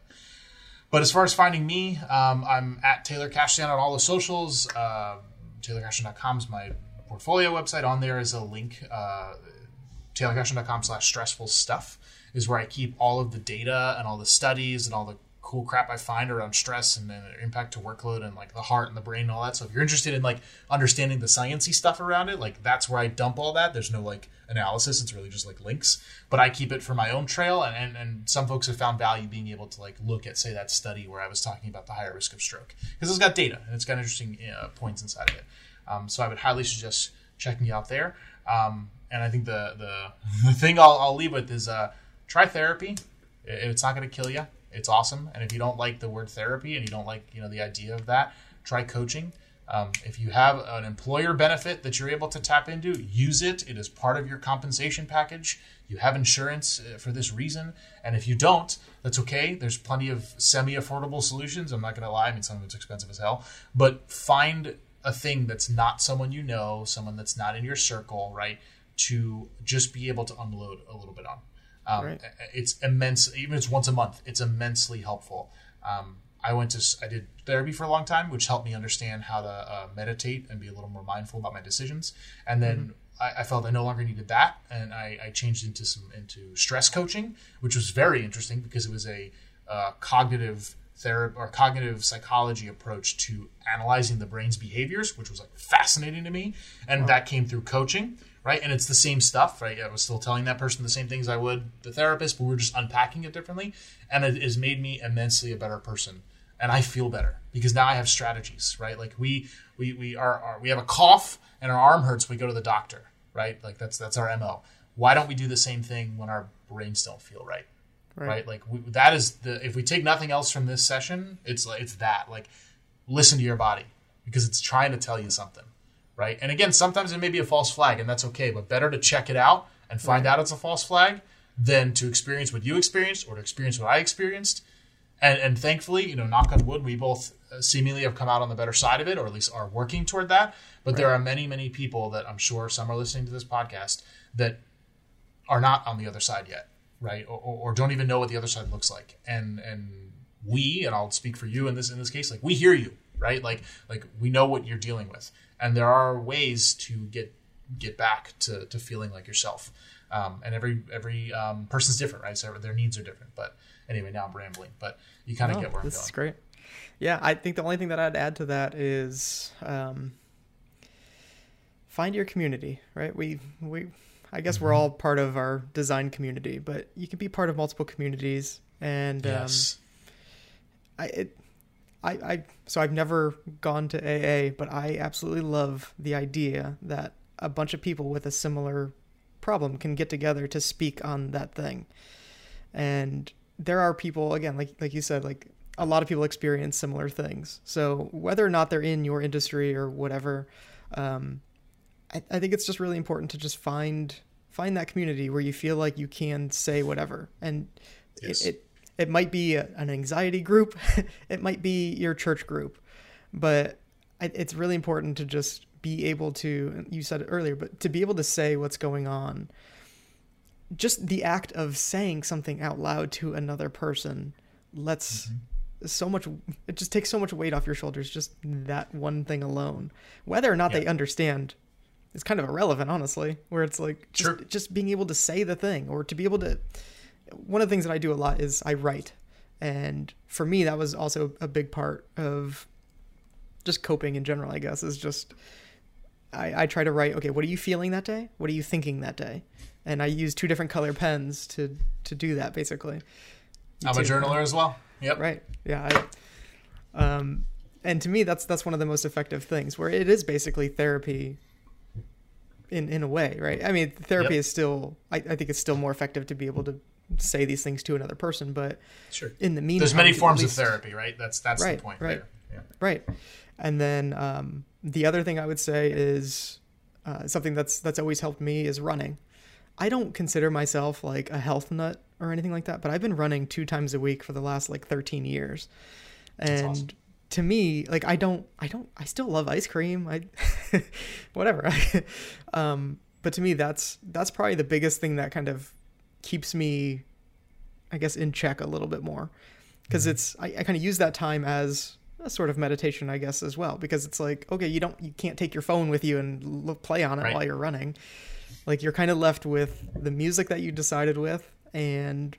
But as far as finding me, um, I'm at Taylor Cashdan on all the socials. Uh, Taylor Cashdan dot com is my portfolio website. On there is a link, uh, Taylor Cashdan dot com slash stressful stuff is where I keep all of the data and all the studies and all the cool crap I find around stress and then impact to workload and like the heart and the brain and all that. So if you're interested in like understanding the sciencey stuff around it, like that's where I dump all that. There's no like analysis. It's really just like links, but I keep it for my own trail. And, and, and some folks have found value being able to like look at, say, that study where I was talking about the higher risk of stroke, because it's got data and it's got interesting uh, points inside of it. Um, so I would highly suggest checking it out there. Um, and I think the, the, the thing I'll, I'll leave with is uh, try therapy. It's not going to kill you. It's awesome. And if you don't like the word therapy and you don't like, you know, the idea of that, try coaching. Um, if you have an employer benefit that you're able to tap into, use it. It is part of your compensation package. You have insurance for this reason. And if you don't, that's okay. There's plenty of semi-affordable solutions. I'm not going to lie. I mean, some of it's expensive as hell. But find a thing that's not someone you know, someone that's not in your circle, right, to just be able to unload a little bit on. Um, right. It's immense. Even if it's once a month, it's immensely helpful. Um, I went to, I did therapy for a long time, which helped me understand how to uh, meditate and be a little more mindful about my decisions. And then mm-hmm. I, I felt I no longer needed that. And I, I changed into some, into stress coaching, which was very interesting because it was a uh, cognitive therapy or cognitive psychology approach to analyzing the brain's behaviors, which was like fascinating to me. And wow. that came through coaching. Right. And it's the same stuff, right? I was still telling that person the same things I would the therapist, but we're just unpacking it differently. And it has made me immensely a better person. And I feel better because now I have strategies, right? Like we we we are, are we have a cough and our arm hurts, we go to the doctor, right? Like that's that's our M O. Why don't we do the same thing when our brains don't feel right? Right. right? Like we, that is the if we take nothing else from this session, it's it's that. Like listen to your body because it's trying to tell you something. Right. And again, sometimes it may be a false flag and that's okay, but better to check it out and find right. out it's a false flag than to experience what you experienced or to experience what I experienced. And, and thankfully, you know, knock on wood, we both seemingly have come out on the better side of it, or at least are working toward that. But right. there are many, many people that I'm sure some are listening to this podcast that are not on the other side yet. Right. Or, or don't even know what the other side looks like. And, and we, and I'll speak for you in this, in this case, like we hear you, right? Like, like we know what you're dealing with. And there are ways to get get back to, to feeling like yourself. Um, and every every um, person's different, right? So their needs are different. But anyway, now I'm rambling. But you kind of no, get where I'm this going. This is great. Yeah, I think the only thing that I'd add to that is um, find your community, right? We we I guess mm-hmm. we're all part of our design community, but you can be part of multiple communities. And yes. um, I it. I, I so I've never gone to A A, but I absolutely love the idea that a bunch of people with a similar problem can get together to speak on that thing. And there are people, again, like like you said, like a lot of people experience similar things. So whether or not they're in your industry or whatever, um, I, I think it's just really important to just find find that community where you feel like you can say whatever. And yes. it, it It might be a, an anxiety group. It might be your church group, but it's really important to just be able to, you said it earlier, but to be able to say what's going on just the act of saying something out loud to another person lets mm-hmm. so much, it just takes so much weight off your shoulders, just that one thing alone. Whether or not yeah. they understand is kind of irrelevant, honestly, where it's like just, sure. just being able to say the thing, or to be able to, one of the things that I do a lot is I write. And for me, that was also a big part of just coping in general, I guess, is just, I, I try to write, okay, what are you feeling that day? What are you thinking that day? And I use two different color pens to, to do that, basically. I'm a journaler as well. Yep. Right. Yeah. I, um, and to me, that's, that's one of the most effective things, where it is basically therapy in, in a way, right? I mean, therapy yep. is still, I, I think it's still more effective to be able to say these things to another person, but sure. in the meantime, there's many forms least, of therapy, right? That's, that's right, the point right, there. Yeah. Right. And then, um, the other thing I would say is, uh, something that's, that's always helped me is running. I don't consider myself like a health nut or anything like that, but I've been running two times a week for the last like thirteen years. And awesome. To me, like, I don't, I don't, I still love ice cream. I, whatever. um, but to me, that's, that's probably the biggest thing that kind of keeps me, I guess, in check a little bit more, because mm-hmm. it's, I, I kind of use that time as a sort of meditation, I guess, as well, because it's like, okay, you don't, you can't take your phone with you and look, play on it right. while you're running. Like, you're kind of left with the music that you decided with, and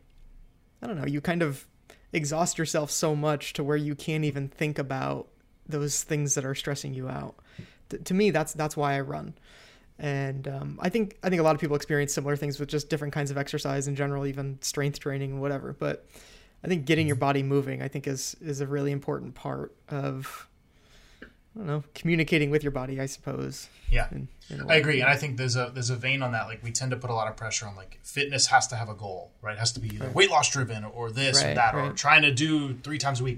I don't know, you kind of exhaust yourself so much to where you can't even think about those things that are stressing you out. Th- to me, that's, that's why I run. And um, I think I think a lot of people experience similar things with just different kinds of exercise in general, even strength training and whatever. But I think getting your body moving, I think, is is a really important part of, I don't know, communicating with your body, I suppose. Yeah, in, in I agree. And I think there's a there's a vein on that. Like, we tend to put a lot of pressure on, like, fitness has to have a goal, right? It has to be either right. weight loss driven or this right, or that, right. or trying to do three times a week.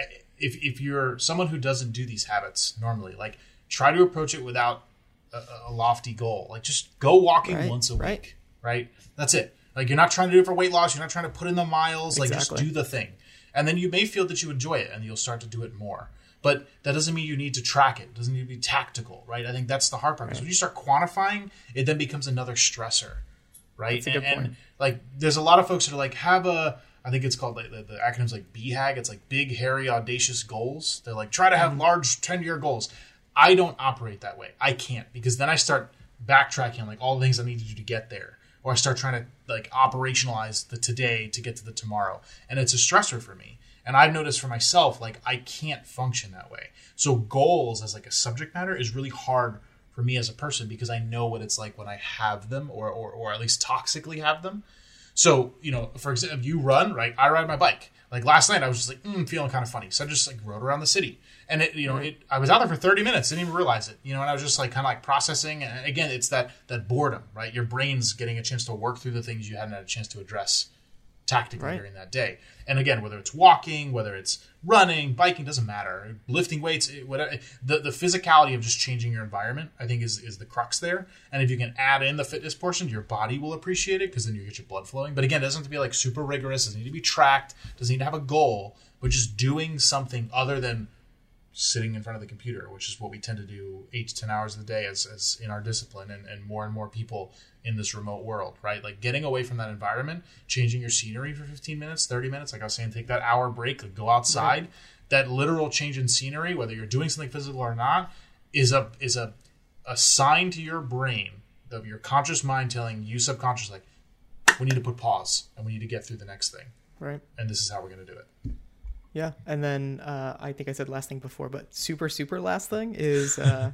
If if you're someone who doesn't do these habits normally, like, try to approach it without A, a lofty goal. Like, just go walking right, once a right. week, right? That's it. Like, you're not trying to do it for weight loss. You're not trying to put in the miles. Like, exactly. just do the thing. And then you may feel that you enjoy it, and you'll start to do it more. But that doesn't mean you need to track it. It doesn't need to be tactical, right? I think that's the hard part. Because right. when you start quantifying, it then becomes another stressor, right? That's a good and, point. and, like, there's a lot of folks that are like, have a, I think it's called, like, the, the acronym's like B HAG. It's like big, hairy, audacious goals. They're like, try to have mm-hmm. large ten-year goals. I don't operate that way. I can't, because then I start backtracking on, like, all the things I need to do to get there, or I start trying to, like, operationalize the today to get to the tomorrow, and it's a stressor for me. And I've noticed for myself, like, I can't function that way. So goals as, like, a subject matter is really hard for me as a person, because I know what it's like when I have them, or or, or at least toxically have them. So, you know, for example, you run, right? I ride my bike. Like, last night I was just like, mm, feeling kind of funny. So I just, like, rode around the city. And, it, you know, it, I was out there for thirty minutes, didn't even realize it, you know, and I was just, like, kind of, like, processing. And again, it's that that boredom, right? Your brain's getting a chance to work through the things you hadn't had a chance to address tactically right. during that day. And again, whether it's walking, whether it's running, biking, doesn't matter. Lifting weights, whatever. The, the physicality of just changing your environment, I think, is, is the crux there. And if you can add in the fitness portion, your body will appreciate it, because then you get your blood flowing. But again, it doesn't have to be, like, super rigorous. It doesn't need to be tracked. It doesn't need to have a goal. But just doing something other than sitting in front of the computer, which is what we tend to do eight to ten hours a day as, as in our discipline, and, and more and more people in this remote world, right? Like, getting away from that environment, changing your scenery for fifteen minutes, thirty minutes, like I was saying, take that hour break, like, go outside. Right. That literal change in scenery, whether you're doing something physical or not, is a is a, a sign to your brain, of your conscious mind telling you subconscious, like, we need to put pause, and we need to get through the next thing. Right. And this is how we're going to do it. Yeah, and then uh, I think I said last thing before, but super, super last thing is uh,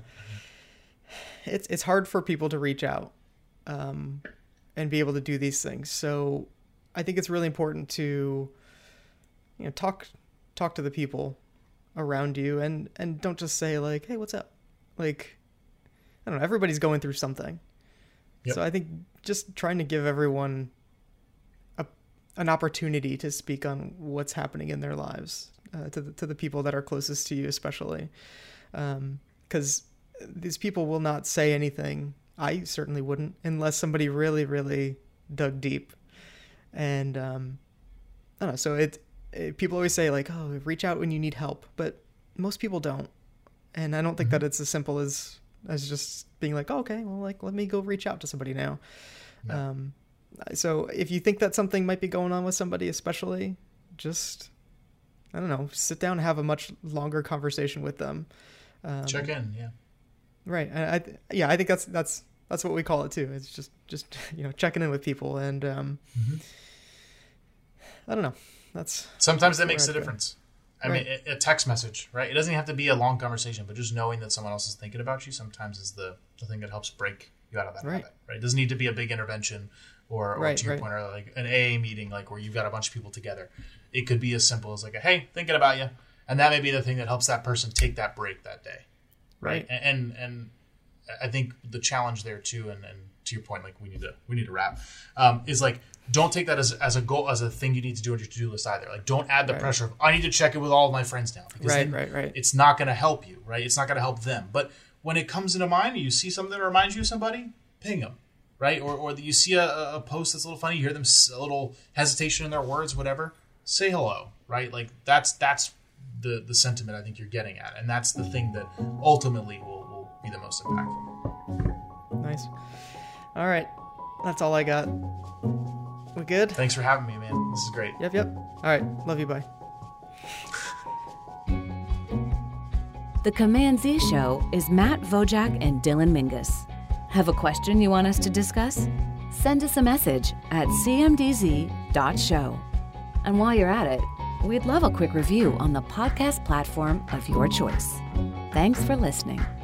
it's it's hard for people to reach out um, and be able to do these things. So I think it's really important to, you know, talk talk to the people around you, and, and don't just say, like, hey, what's up? Like, I don't know, everybody's going through something. Yep. So I think just trying to give everyone an opportunity to speak on what's happening in their lives, uh, to the, to the people that are closest to you, especially. Um, 'cause these people will not say anything. I certainly wouldn't, unless somebody really, really dug deep. And, um, I don't know. So it, it, people always say, like, oh, reach out when you need help, but most people don't. And I don't think mm-hmm. that it's as simple as, as just being like, oh, okay, well, like, let me go reach out to somebody now. No. Um, So if you think that something might be going on with somebody, especially, just, I don't know, sit down and have a much longer conversation with them. Um, Check in, yeah. Right. I, I yeah, I think that's that's that's what we call it too. It's just just you know checking in with people, and um, mm-hmm. I don't know. That's sometimes that makes a difference. I right. mean, a text message, right? It doesn't even have to be a long conversation, but just knowing that someone else is thinking about you sometimes is the, the thing that helps break you out of that right. habit, right? It doesn't need to be a big intervention or, or right, to your right. point, or like an A A meeting, like where you've got a bunch of people together. It could be as simple as like, a, hey, thinking about you. And that may be the thing that helps that person take that break that day. Right. right. And, and I think the challenge there too, and, and to your point, like we need to, we need to wrap, um, is like, don't take that as, as a goal, as a thing you need to do on your to-do list either. Like, don't add the right. pressure of, I need to check it with all of my friends now. Because right, right, right. It's not going to help you, right? It's not going to help them. But when it comes into mind, you see something that reminds you of somebody, ping them, right? Or or you see a, a post that's a little funny, you hear them a little hesitation in their words, whatever. Say hello, right? Like, that's that's the, the sentiment I think you're getting at. And that's the thing that ultimately will, will be the most impactful. Nice. All right. That's all I got. We good? Thanks for having me, man. This is great. Yep, yep. All right. Love you. Bye. The Command Z Show is Matt Vojak and Dylan Mingus. Have a question you want us to discuss? Send us a message at c m d z dot show. And while you're at it, we'd love a quick review on the podcast platform of your choice. Thanks for listening.